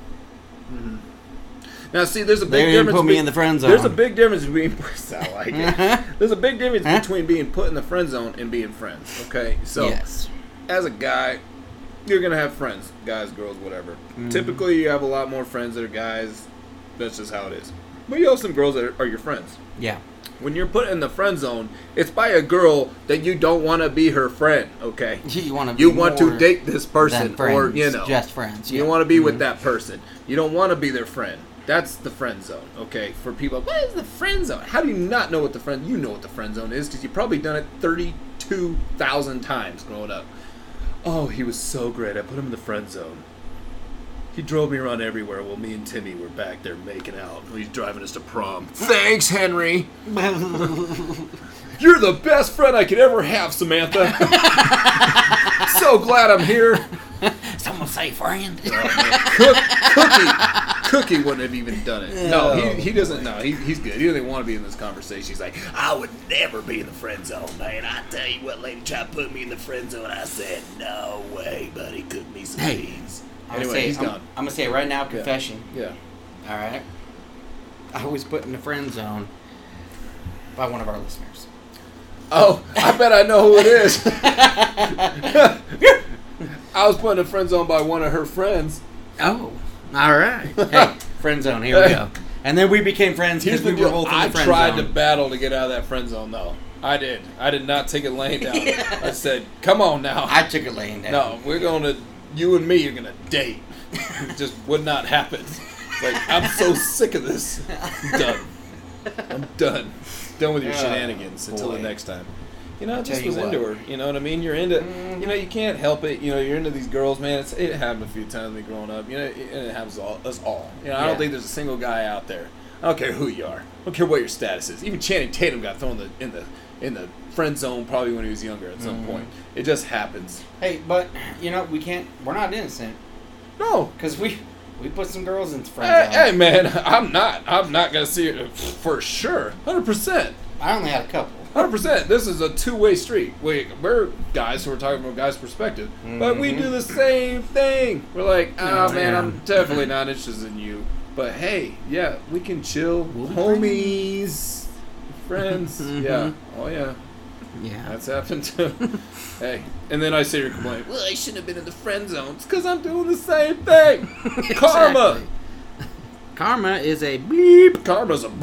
Now, see, there's a they big didn't difference. put me be- in the friend zone. There's a big difference between. I like it. There's a big difference Huh? between being put in the friend zone and being friends. Okay, so yes. as a guy, you're gonna have friends, guys, girls, whatever. Mm-hmm. Typically, you have a lot more friends that are guys. That's just how it is. But you have some girls that are your friends. Yeah. When you're put in the friend zone, it's by a girl that you don't want to be her friend. Okay, You want to. you want to date this person, than friends, or you know, just friends. you yeah. want to be Mhm. with that person. You don't want to be their friend. That's the friend zone, okay? For people, what is the friend zone? How do you not know what the friend? You know what the friend zone is because you've probably done it 32,000 times growing up. Oh, he was so great. I put him in the friend zone. He drove me around everywhere while me and Timmy were back there making out. He's driving us to prom. Thanks, Henry. You're the best friend I could ever have, Samantha. So glad I'm here. Someone say friend. Cookie wouldn't have even done it. No, he doesn't. No, he's good. He doesn't want to be in this conversation. He's like, I would never be in the friend zone, man. I tell you what, lady tried to put me in the friend zone. I said, no way, buddy. Cook me some Hey. beans. Anyway, he's gone. I'm gonna say it right now. Confession. Yeah. All right. I was put in the friend zone by one of our listeners. Oh, I bet I know who it is. I was put in a friend zone by one of her friends. Oh, all right. Hey, friend zone. Here we go. And then we became friends Here's because the we were deal. both in I the friend tried zone. to battle to get out of that friend zone, though. I did. I did not take it laying down. I said, "Come on now." I took it laying down. No, we're going to. You and me are going to date. It just would not happen. It's like, I'm so sick of this. I'm done. I'm done. Done with your shenanigans until the boy. next time. You know, I just Tell you was into her. You know what I mean? You're into, you know, you can't help it. You know, you're into these girls, man. It happened a few times to me growing up. You know, and it happens to us all. You know, I Yeah. don't think there's a single guy out there. I don't care who you are. I don't care what your status is. Even Channing Tatum got thrown in the friend zone probably when he was younger at some point. It just happens. Hey, but you know we're not innocent No. because we put some girls in friend zone. Hey, man, I'm not gonna see it for sure. 100%. I only had a couple. 100%. This is a two-way street. We're guys who are talking from a guy's perspective, but we do the same thing. We're like, oh man, yeah. I'm definitely not interested in you. But hey, yeah, we can chill, We'll be homies, friends. Yeah, oh yeah, Yeah. that's happened too. Hey, and then I say your complaint. Well, I shouldn't have been in the friend zone. It's because I'm doing the same thing. Karma. Exactly. Karma is a beep. Karma's a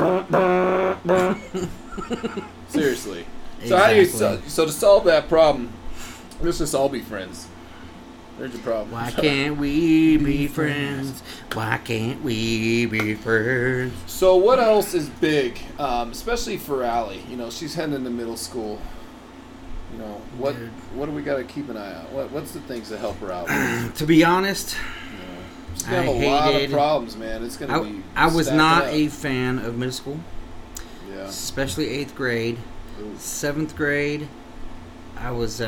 seriously. So how do you Exactly. so to solve that problem? Let's just all be friends. There's your problem. Why can't we be friends? Why can't we be friends? So what else is big, especially for Allie? You know, she's heading into middle school. You know, Dude. what do we got to keep an eye on? What's the things that help her out? To be honest, She's gonna have a lot of problems, man. It's gonna be. I was stacking not up. a fan of middle school, Yeah. especially 8th grade. Ooh. 7th grade, I was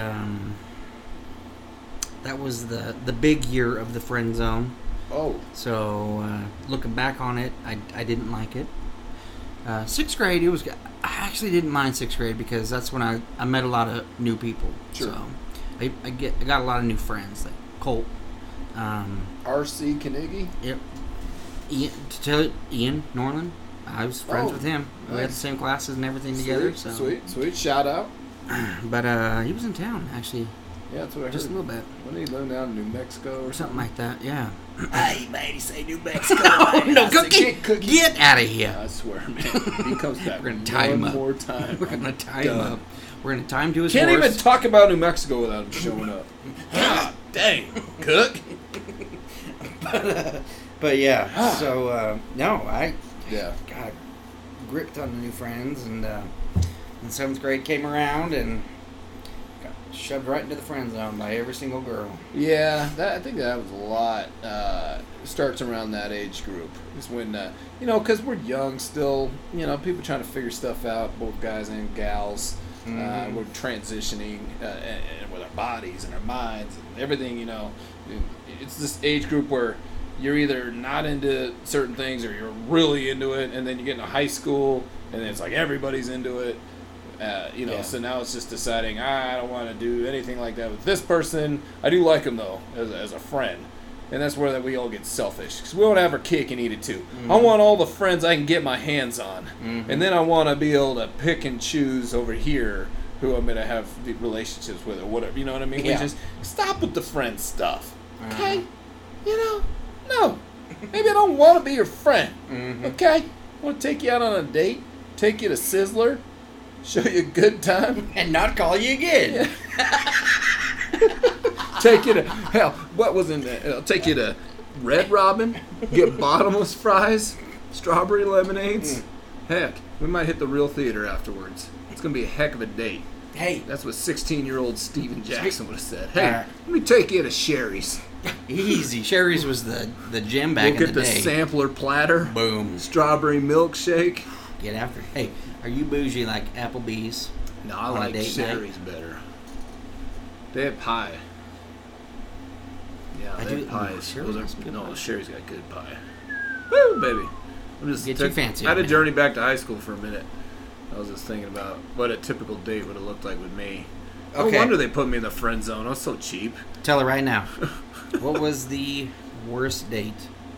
that was the big year of the friend zone. Oh. So looking back on it, I didn't like it. 6th grade, it was. I actually didn't mind 6th grade because that's when I met a lot of new people. Sure. So I got a lot of new friends like Colt. R.C. Carnegie. Yep. Ian Norland. I was friends Oh, with him. We had the nice. same classes and everything together. Sweet, So sweet. Shout out. But he was in town actually, Yeah, that's what I just a heard. little bit When did he live down in New Mexico or something like that. Yeah. Hey, man, he say New Mexico. Oh man. no, I say, Cookie! Get out of here! I swear, man. He comes back We're gonna tie him one up. more time. We're gonna tie Done. him up. We're gonna tie him to his Can't horse. even talk about New Mexico without him showing up. God dang, Cook. But yeah, so no, I Yeah. got gripped on the new friends, and 7th grade came around and got shoved right into the friend zone by every single girl. Yeah, I think that was a lot. Starts around that age group. Is when, you know, because we're young still, you know, people trying to figure stuff out, both guys and gals. We're transitioning and with our bodies and our minds and everything, you know. It's this age group where you're either not into certain things or you're really into it, and then you get into high school, and then it's like everybody's into it. You know, Yeah. so now it's just deciding, I don't want to do anything like that with this person. I do like them, though, as a friend. And that's where we all get selfish. Because we want to have our cake and eat it, too. I want all the friends I can get my hands on. And then I want to be able to pick and choose over here who I'm going to have the relationships with or whatever. You know what I mean? Yeah. We just stop with the friend stuff. Okay? You know? No. Maybe I don't want to be your friend. Okay? I want to take you out on a date, take you to Sizzler, show you a good time. And not call you again. Take you to hell. What was in there? I'll take you to Red Robin. Get bottomless fries, strawberry lemonades. Heck, we might hit the Real Theater afterwards. It's gonna be a heck of a date. Hey, That's what 16-year-old Steven Jackson would have said. Hey, Alright. let me take you to Sherry's. easy. Sherry's was the gym back We'll in get the the day. sampler platter, Boom. strawberry milkshake. Get after it. Hey, are you bougie like Applebee's? No, I On a like date Sherry's better. They have pie. Yeah, I they do- have pies. Sherry Those has are, good no, pie. Sherry's got good pie. Woo, baby. I'm just Get too fancy I had on a me. journey back to high school for a minute. I was just thinking about what a typical date would have looked like with me. Okay. No wonder they put me in the friend zone. I was so cheap. Tell her right now. What was the worst date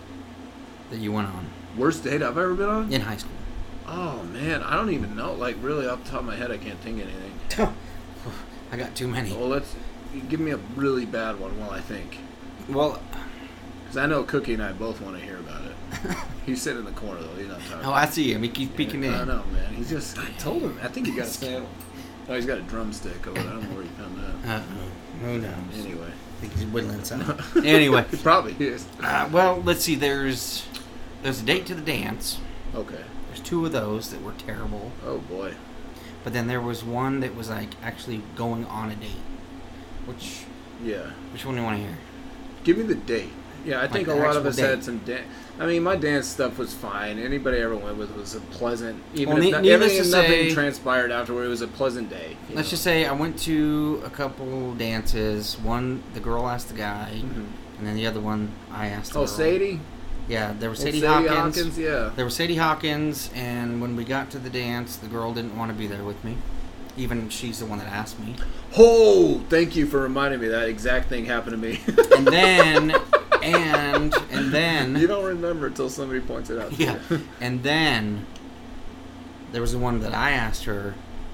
that you went on Worst date I've ever been on? in high school? Oh man, I don't even know. Like really, off the top of my head, I can't think of anything. I got too many. Well, let's give me a really bad one while I think, Well, because I know Cookie and I both want to hear about it. He's sitting in the corner though. He's not talking. oh, I see him. He keeps peeking in. I know, man. He's just. I told him. I think he got a sandal. Oh, he's got a drumstick over there. I don't know where he found that. Uh-oh. Who knows? Anyway, I think he's whittling something. Anyway, he probably is. well, let's see. There's a date to the dance. Okay. There's 2 of those that were terrible. Oh boy. But then there was one that was like actually going on a date. Which Yeah. one do you want to hear? Give me the date. Yeah, I think the a lot of actual us date. had some dance. I mean, my dance stuff was fine. Anybody I ever went with was a pleasant. Even Well, if not, needless even to if nothing say- transpired afterward, it was a pleasant day. Let's just say I went to a couple dances. One, the girl asked the guy, Mhm. and then the other one, I asked the Oh, girl. Sadie. Yeah, there was Old Sadie Hawkins. Yeah. There was Sadie Hawkins, and when we got to the dance, the girl didn't want to be there with me. Even she's the one that asked me. Oh, thank you for reminding me. That exact thing happened to me. And then, and then, You don't remember until somebody points it out. to yeah, you. and then there was the one that I asked her.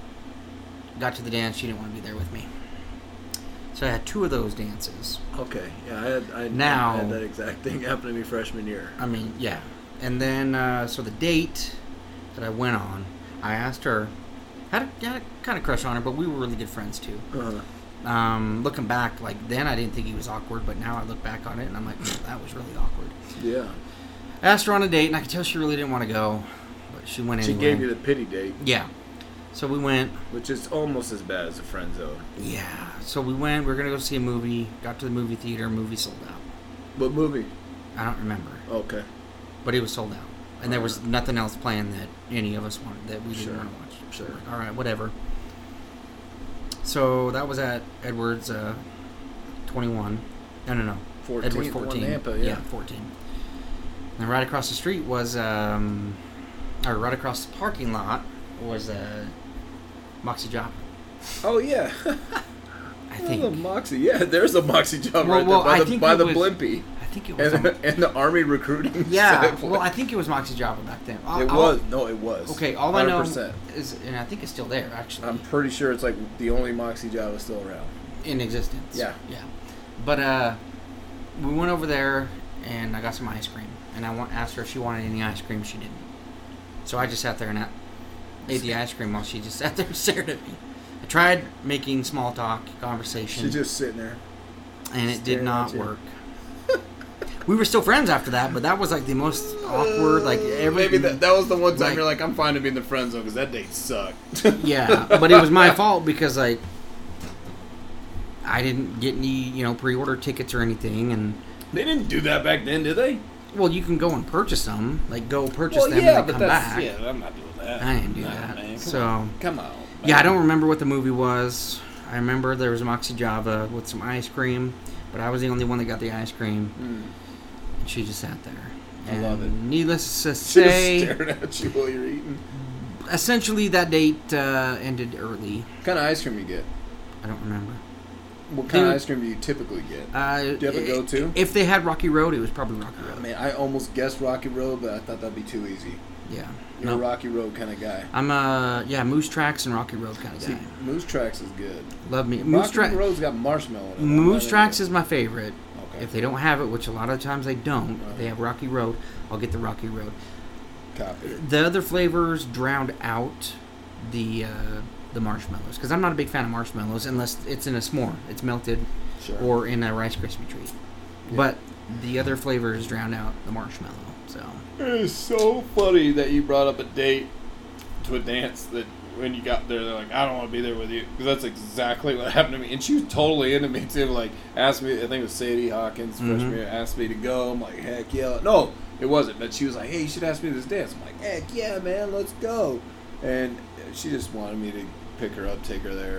Got to the dance, she didn't want to be there with me. So I had 2 of those dances. Okay. Yeah, I had that exact thing happen to me freshman year. I mean, yeah. And then, so the date that I went on, I asked her, had a kind of crush on her, but we were really good friends too. Uh-huh. Looking back, like then I didn't think he was awkward, but now I look back on it and I'm like, that was really awkward. Yeah. I asked her on a date, and I could tell she really didn't want to go, but she went She anyway. gave you the pity date, Yeah. So we went. which is almost as bad as a friend zone. Yeah. So we went. We were gonna go see a movie. Got to the movie theater. Movie sold out. What movie? I don't remember, Okay. but it was sold out, and there was nothing else playing that any of us wanted that we didn't Sure. want to watch. Sure. All right, whatever. So that was at Edwards 21. No. 14th, Edwards the one 14. in Nampa, yeah. 14. And right across the street was, or right across the parking lot was Moxie Job. Oh yeah. I The think. Moxie. Yeah, there's a Moxie job Well, right well, there I by think the it was- Blimpie. I think it was. And the Army recruiting. Yeah. set. Well, I think it was Moxie Java back then. It was. No, it was. Okay. All I know 100%. is, and I think it's still there actually. I'm pretty sure it's like the only Moxie Java still around. In existence. Yeah. Yeah. But we went over there and I got some ice cream, and I asked her if she wanted any ice cream. She didn't. So I just sat there and ate the ice cream while she just sat there and stared at me. I tried making small talk, conversation, She's just sitting there. and it did staring not at you. work. We were still friends after that, but that was like the most awkward. Like Maybe that was the one time like- you're like, I'm fine to be in the friend zone because that date sucked. Yeah, but it was my fault because like I didn't get any pre-order tickets or anything, and They didn't do that back then, did they? well, you can go and purchase them, like go purchase them and then come back. Yeah, I'm not doing that. I didn't do Nah, that. man, So come on. yeah, I don't remember what the movie was. I remember there was Moxie Java with some ice cream, but I was the only one that got the ice cream, and she just sat there. I love it. Needless to She just say, staring at you while you're eating. essentially that date ended early. What kind of ice cream you get? I don't remember. What kind of Dude. ice cream do you typically get? Do you have a go-to? If they had Rocky Road, it was probably Rocky Road. Man, I almost guessed Rocky Road, but I thought that'd be too easy. Yeah. You're No. a Rocky Road kind of guy. I'm Moose Tracks and Rocky Road kind of See, guy. Moose Tracks is good. Love me. Moose Rocky Tracks. Road's got marshmallow in it. Moose Tracks is my favorite. Okay. If they don't have it, which a lot of times they don't, if they have Rocky Road, I'll get the Rocky Road. Copy. The other flavors drowned out the marshmallows because I'm not a big fan of marshmallows unless it's in a s'more. It's melted Sure. or in a Rice Krispie treat. Yeah. But the other flavors drown out the marshmallow. So It is so funny that you brought up a date to a dance that when you got there, they're like, I don't want to be there with you. Because that's exactly what happened to me. And she was totally into me, too. Like, asked me, I think it was Sadie Hawkins, freshman year, asked me to go. I'm like, heck yeah. No, it wasn't. But she was like, hey, you should ask me to this dance. I'm like, heck yeah, man, let's go. And she just wanted me to pick her up, take her there.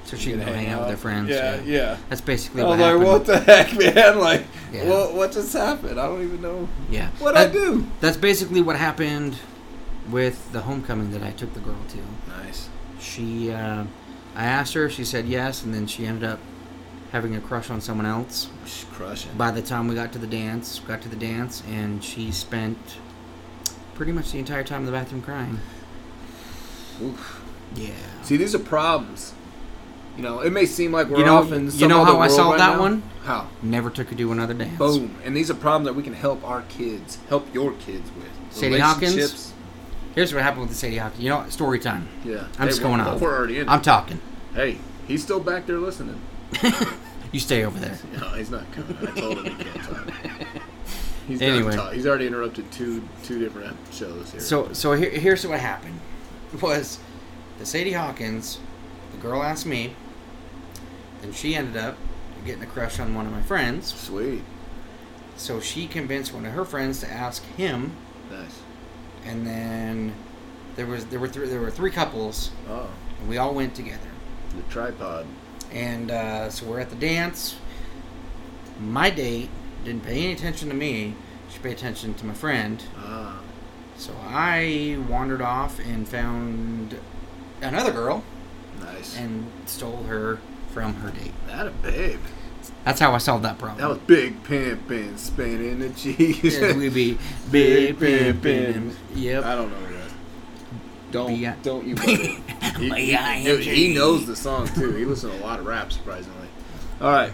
So she can go hang out with her friends. Yeah. That's basically I what was like, happened. what the heck, man? Like, Yeah. what just happened? I don't even know Yeah. what I do. That's basically what happened with the homecoming that I took the girl to. Nice. She, I asked her, she said yes, and then she ended up having a crush on someone else. She's crushing. By the time we got to the dance, and she spent pretty much the entire time in the bathroom crying. Oof. Yeah. See, these are problems. You know, it may seem like we're You know- off in you some know other how I world solved right that now. one? How? Never took her to another dance. Boom. And these are problems that we can help our kids, help your kids with. Sadie Hawkins? Relationships. Here's what happened with the Sadie Hawkins. You know what? Story time. Yeah. I'm just going we're, off. We're already in. I'm talking. Hey, he's still back there listening. You stay over there. No, he's not coming. I told him he can't talk. He's Anyway. done talk. He's already interrupted two different shows here. So here's what happened. Was the Sadie Hawkins, the girl asked me, and she ended up getting a crush on one of my friends. Sweet. So she convinced one of her friends to ask him, Nice. and then there were three couples, Oh, and we all went together. the tripod. And so we're at the dance. My date didn't pay any attention to me. She paid attention to my friend. Ah. So I wandered off and found another girl Nice. and stole her from her date. That a babe. That's how I solved that problem. That was big pimpin', spinning the cheese. Yeah, we be Big big pimpin'. pimpin'. Yep. I don't know that. Don't you put it. He knows the song too. He listens to a lot of rap, surprisingly. All right.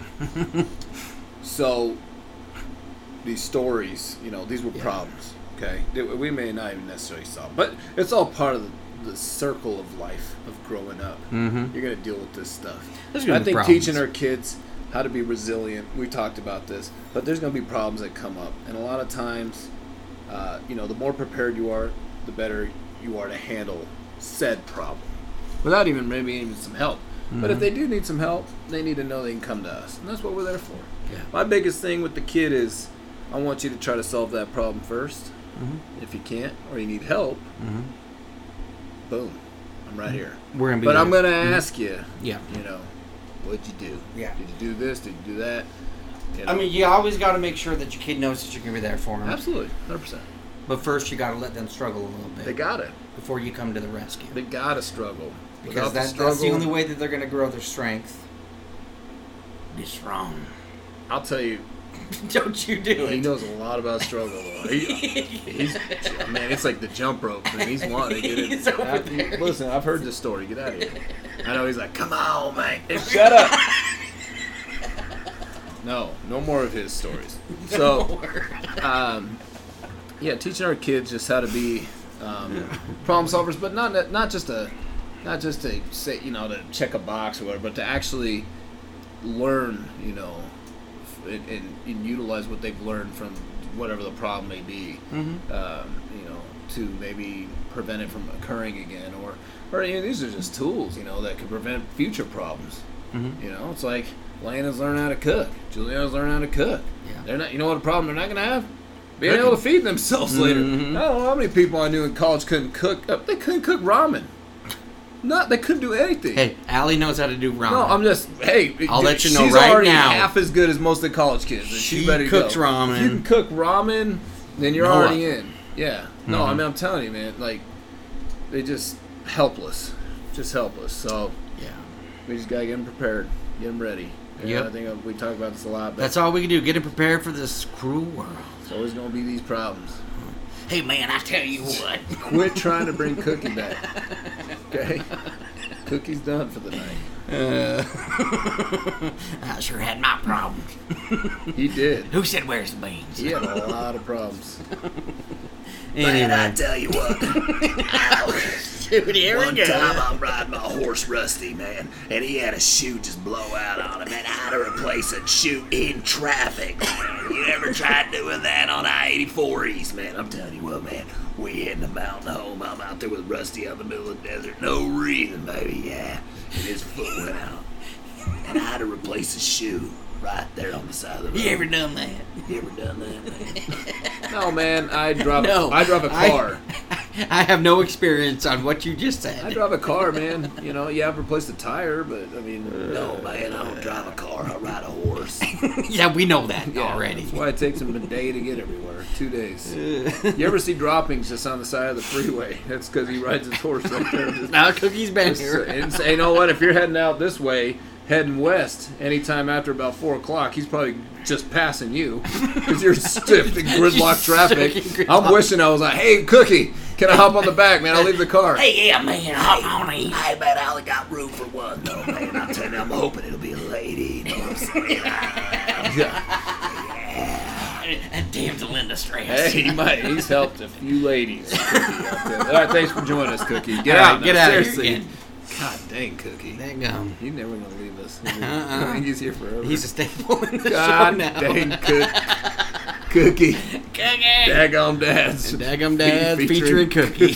So these stories, you know, these were problems. Okay, we may not even necessarily solve, but it's all part of the circle of life of growing up. Mm-hmm. You're gonna deal with this stuff. There's I gonna be think problems. teaching our kids how to be resilient. We talked about this, but there's gonna be problems that come up, and a lot of times, you know, the more prepared you are, the better you are to handle said problem without even some help. But if they do need some help, they need to know they can come to us, and that's what we're there for. Yeah. My biggest thing with the kid is I want you to try to solve that problem first. Mm-hmm. If you can't or you need help, Mm-hmm. boom, I'm right here. We're gonna be. But I'm there. gonna ask you, Yeah. you know, what'd you do? Yeah. Did you do this? Did you do that? You know? I mean, you always got to make sure that your kid knows that you're gonna be there for him. Absolutely, 100%. But first, you got to let them struggle a little bit They got it. before you come to the rescue. They gotta struggle. Because Without that's the only way that they're going to grow their strength. Be strong. I'll tell you, Don't you do he it. knows a lot about struggle. He's, man, it's like the jump rope, and he's wanting to get it. He's over there. Listen, I've heard this story. Get out of here. I know he's like, come on, man. Shut up. No more of his stories. So, yeah, teaching our kids just how to be problem solvers, but not just to say, you know, to check a box or whatever, but to actually learn, you know, and utilize what they've learned from whatever the problem may be, you know, to maybe prevent it from occurring again, or you know, these are just tools, you know, that could prevent future problems. You know, it's like Lena's learning how to cook, Juliana's learning how to cook. Yeah. They're not, you know what a problem they're not going to have? Being able to feed themselves later. I don't know how many people I knew in college couldn't cook. They couldn't cook ramen. They couldn't do anything. Hey, Allie knows how to do ramen. No, I'm just, hey, I'll let you know she's right already now. half as good as most of the college kids. And She she's ready to cooks go. ramen. If you can cook ramen, then you're Noah. already in. Yeah. No, I mean, I'm telling you, man, like, they just helpless. Just helpless. So, Yeah. we just got to get them prepared. Get them ready. And Yep. I think we talk about this a lot, but That's all we can do. Get them prepared for this cruel world. it's always going to be these problems. Hey, man, I tell you what. Quit trying to bring Cookie back. Okay? Cookie's done for the night. I sure had my problems. He did. Who said where's the beans? He had a lot of problems. Man, I Anyway. tell you what. Dude, here One time I'm riding my horse Rusty, man, and he had a shoe just blow out on him, and I had to replace a shoe in traffic, man. You ever tried doing that on I-84 East, man? I'm telling you what, man, we hitting the mountain home. I'm out there with Rusty out in the middle of the desert. No reason, baby, yeah. And his foot went out. And I had to replace a shoe right there on the side of the road. You ever done that? You ever done that, man? No, man, I drive No, a car. I have no experience on what you just I said. drive a car, man. You know, you have replaced the tire, but I mean, No, man, I don't drive a car. I ride a horse. Yeah, we know that yeah, already. That's why it takes him a day to get everywhere. 2 days. You ever see droppings just on the side of the freeway? That's because he rides his horse right there. Just, Now Cookie's been here. and you know what? If you're heading out this way, heading west, anytime after about 4 o'clock, he's probably just passing you because you're stiff in gridlock traffic. Stuck in I'm gridlock. wishing I was like, hey, Cookie, can I hop on the back, man? I'll leave the car. Hey, yeah, man, hop on it. Hey, man, I only got room for one, though, man. I'm telling you, I'm hoping it'll be a lady. You know what I'm saying? Damsel in distress. Hey, he's helped a few ladies. Cookie, I'll tell you. All right, thanks for joining us, Cookie. Get All right, out. get now, out of here seriously. again. God dang, Cookie. Dang, He's never going to leave us. Uh-uh. I think he's here forever. he's a staple in the God show now. dang, Cookie. Cookie. Daggum dads. Daggum Dad Featuring featuring Cookie.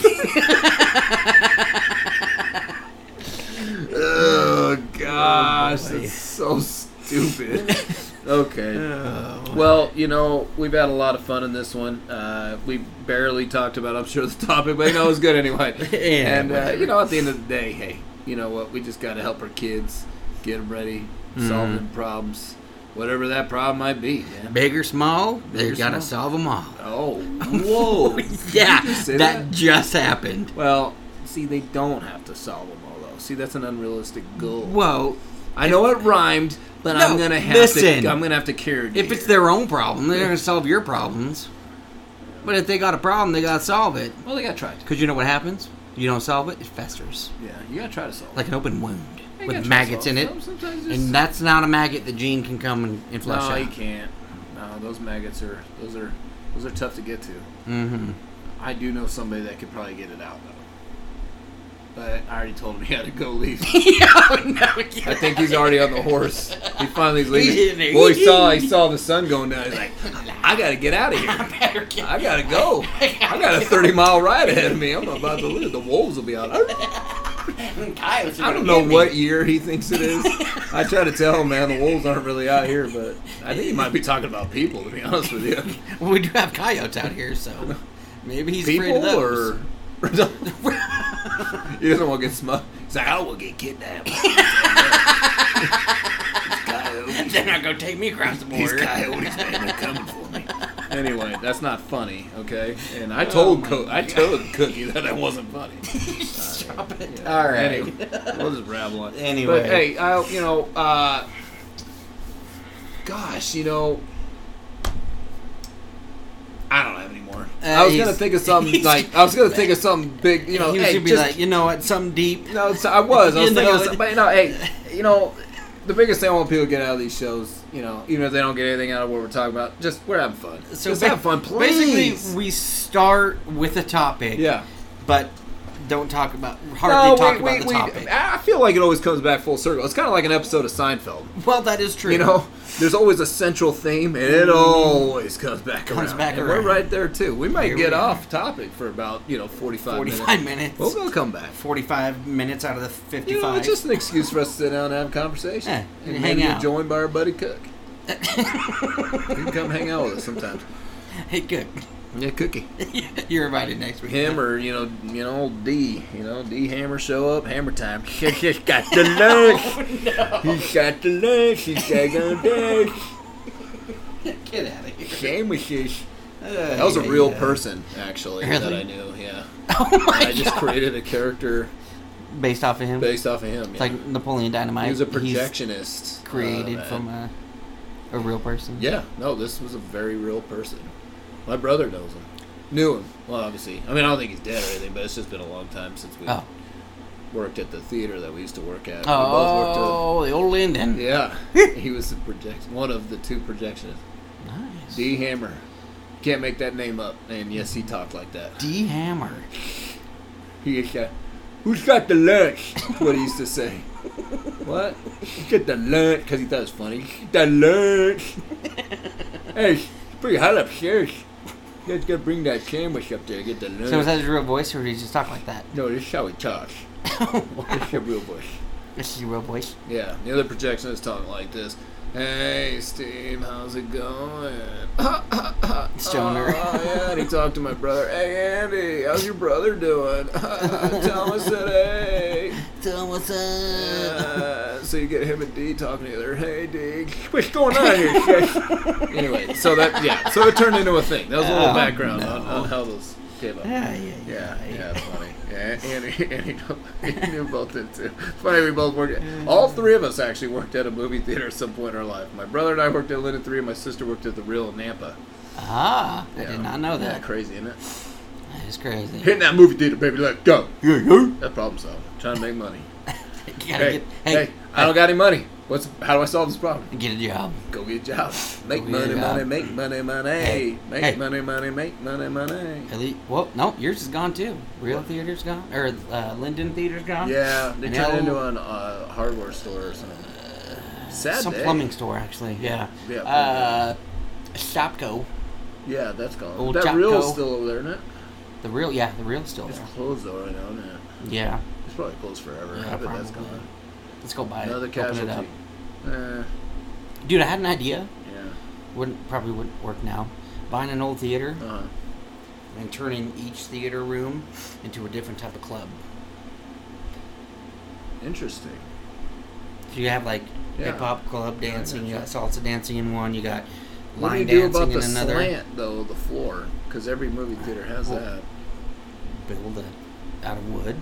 Oh, gosh. boy. That's so stupid. Okay. Oh. Well, you know, we've had a lot of fun in this one. We barely talked about, I'm sure, the topic, but, you know, it was good anyway. Yeah, And, whatever. you know, at the end of the day, hey, you know what? We just got to help our kids, get them ready, solve Mm-hmm. them problems, whatever that problem might be, man. Big or small, they Big or gotta small. solve them all. Oh, whoa. Yeah, Did you just say that just happened. Well, see, they don't have to solve them all, though. See, that's an unrealistic goal. Whoa, I know it rhymed, but No, I'm gonna have listen. to. I'm gonna have to carry it. if it's their own problem, they're gonna solve your problems. But if they got a problem, they gotta solve it. well, they gotta try to. Because you know what happens? You don't solve it, it festers. Yeah, you gotta try to solve. Like an open wound You gotta with try to maggots solve in it. Sometimes just- And that's not a maggot that Gene can come and flush no, out. you can't. No, those maggots are those are tough to get to. Mm-hmm. I do know somebody that could probably get it out though. But I already told him he had to go leave. Oh, no, I think he's already on the horse. He finally's leaving. He- Well, he saw the sun going down. He's like, I gotta get out of here. I gotta go. I got a 30-mile ride ahead of me. I'm about to leave. The wolves will be out. I don't know what year he thinks it is. I try to tell him, man, the wolves aren't really out here, but I think he might be talking about people, to be honest with you. Well, we do have coyotes out here, so maybe he's afraid People of those. or he doesn't want to get smoked. He's like, I don't want to get kidnapped. Coyotes. They're not gonna take me across the These border. coyotes, man, they're coming for me. Anyway, that's not funny, okay? And I told Cookie that it wasn't funny. Stop it. Yeah. All right. Anyway, we'll just rabble on. Anyway. But hey, gosh, I don't have any more. I was gonna think of something big. He was Hey, gonna be just- like, you know what, something deep. no, I was You thinking, know of it. something, but hey, the biggest thing I want people to get out of these shows, even if they don't get anything out of what we're talking about, just we're having fun. Just have fun, please. Basically, we start with a topic, Yeah. but don't talk about hardly talk about the topic. I feel like it always comes back full circle. It's kind of like an episode of Seinfeld. Well, that is true. There's always a central theme, and it always comes back around. back And around. we're right there too. We might Here get we are. off topic for about 45 minutes. 45 minutes. We'll come back. 45 minutes out of the 55. It's just an excuse for us to sit down and have a conversation. Yeah, and hang maybe out. get joined by our buddy Cook. You can come hang out with us sometimes. Hey, good. Yeah, Cookie. You're invited next week. Him or old D, D Hammer show up, hammer time. He's got the lunch. He's got the lunch. He's got the lunch. Get out of here. Sandwiches. That was a real person, actually, that Really? I knew. Yeah, Oh my I just god. created a character Based off of him. based off of him. It's Yeah. like Napoleon Dynamite. He was a He's projectionist. created man. from a real person. Yeah, no, this was a very real person. My brother knows him. Knew him. Well, obviously. I mean, I don't think he's dead or anything, but it's just been a long time since we Oh. worked at the theater that we used to work at. We both Oh, the old Linden. worked at. Yeah. He was one of the two projectionists. Nice. D Hammer. Can't make that name up. And yes, he talked like that. D Hammer. He is, who's got the lunch? That's what he used to say. What? Get the lunch, because he thought it was funny. Get the lunch. Hey, it's pretty hot upstairs. You guys gotta bring that sandwich up there. Get the lunch. So was that his real voice, or did he just talk like that? No, this is how he talks. This is a real voice. This is your real voice. Yeah, the other projectionist talking like this. Hey, Steve, how's it going? Stoner. Oh, yeah, and he talked to my brother. Hey, Andy, how's your brother doing? Tell him I said hey. Tell him what's up. So you get him and D talking together. Hey, D, what's going on here, shit? Anyway, so it turned into a thing. That was a little background on how those came up. Yeah, It's funny. Yeah, Andy knew both did too. It's funny, we both worked. All three of us actually worked at a movie theater at some point in our life. My brother and I worked at Linden 3, and my sister worked at the Real in Nampa. I Yeah. did not know that. Yeah, crazy, isn't it? That is crazy. Hitting that movie theater, baby, let's go. Yeah. That problem solved. Trying to make money. You gotta Hey, I don't got any money. How do I solve this problem? get a job. Go get a job. Make Go get a money, job. money, make money, money. Hey, Make hey. money, money, make money, money. Well, no, yours is gone too. Real Theater's gone, or Linden Theater's gone. Yeah, they And turned it L- into a hardware store or something. Sad Some day. plumbing store actually. Yeah. Yeah, Stopco. Yeah, that's gone. Old That real is Chopco. still over there, isn't it? The real's still It's there. closed though right now, isn't it? Yeah. It's probably closed forever. Yeah, I bet that's probably. gone. Let's go buy Another it. Open it up. casualty. Dude, I had an idea. Yeah. Probably wouldn't work now. Buying an old theater Uh-huh. and turning each theater room into a different type of club. Interesting. So you have like Yeah. hip hop club dancing, you got salsa dancing in one, you got What do line you do dancing about the in another. slant though, the floor? Because every movie theater has Well, that. Build it out of wood.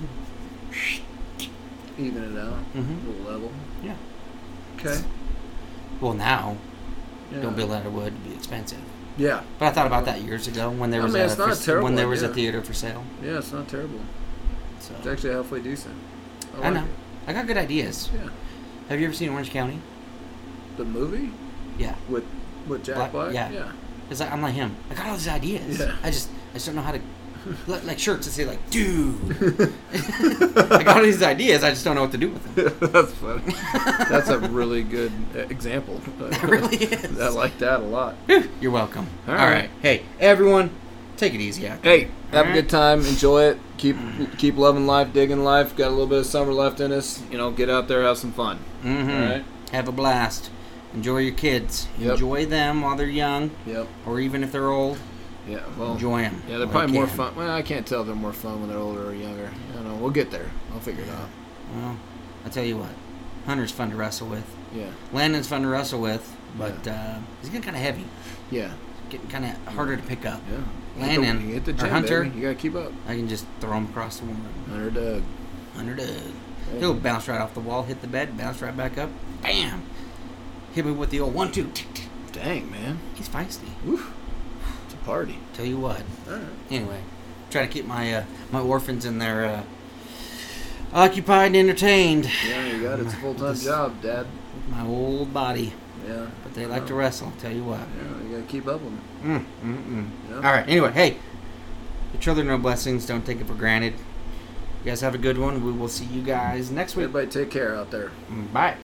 Even it out. Mhm. A little level. Yeah. Okay. Well, now Yeah. don't build out of wood; it'd be expensive. Yeah. But I thought about that years ago when there I was mean, it's not a terrible when there was a idea. theater for sale. Yeah, it's not terrible. So It's actually halfway decent. I like know. it. I got good ideas. Yeah. Have you ever seen Orange County? The movie Yeah. with Jack Black. Yeah. It's like I'm like him. I got all these ideas. Yeah. I just don't know how to like shirts that say like dude. I got all these ideas. I just don't know what to do with them. That's funny. That's a really good example. It really is. I like that a lot. You're welcome. All All right. right. Hey, everyone, take it easy out there. Hey, have a Alright. good time. Enjoy it. Keep loving life, digging life. Got a little bit of summer left in us. Get out there, have some fun. Mm-hmm. All right. Have a blast. Enjoy your kids. Yep. Enjoy them while they're young, Yep. or even if they're old. Yeah. Well. Enjoy them. Yeah, they're probably more fun. Well, I can't tell if they're more fun when they're older or younger. I don't know. We'll get there. I'll figure it out. Well, I tell you what, Hunter's fun to wrestle with. Yeah. Landon's fun to wrestle with, but he's getting kind of heavy. Yeah. Getting kind of harder to pick up. Yeah. Landon, You hit the or gym, Hunter, baby. You gotta keep up. I can just throw him across the room. Hunter Doug. Hunter Doug. He'll bounce right off the wall, hit the bed, bounce right back up. Bam! Hit me with the old 1-2. Dang, man. He's feisty. Oof. It's a party. Tell you what. All right. Anyway, try to keep my my orphans in there occupied and entertained. Yeah, you got it. It's a full-time This- job, Dad. With my old body. Yeah. But they like to wrestle, I'll tell you what. Yeah, you gotta keep up with them. Yeah. All right, anyway, hey, the children are blessings. Don't take it for granted. You guys have a good one. We will see you guys next week. Everybody take care out there. Bye.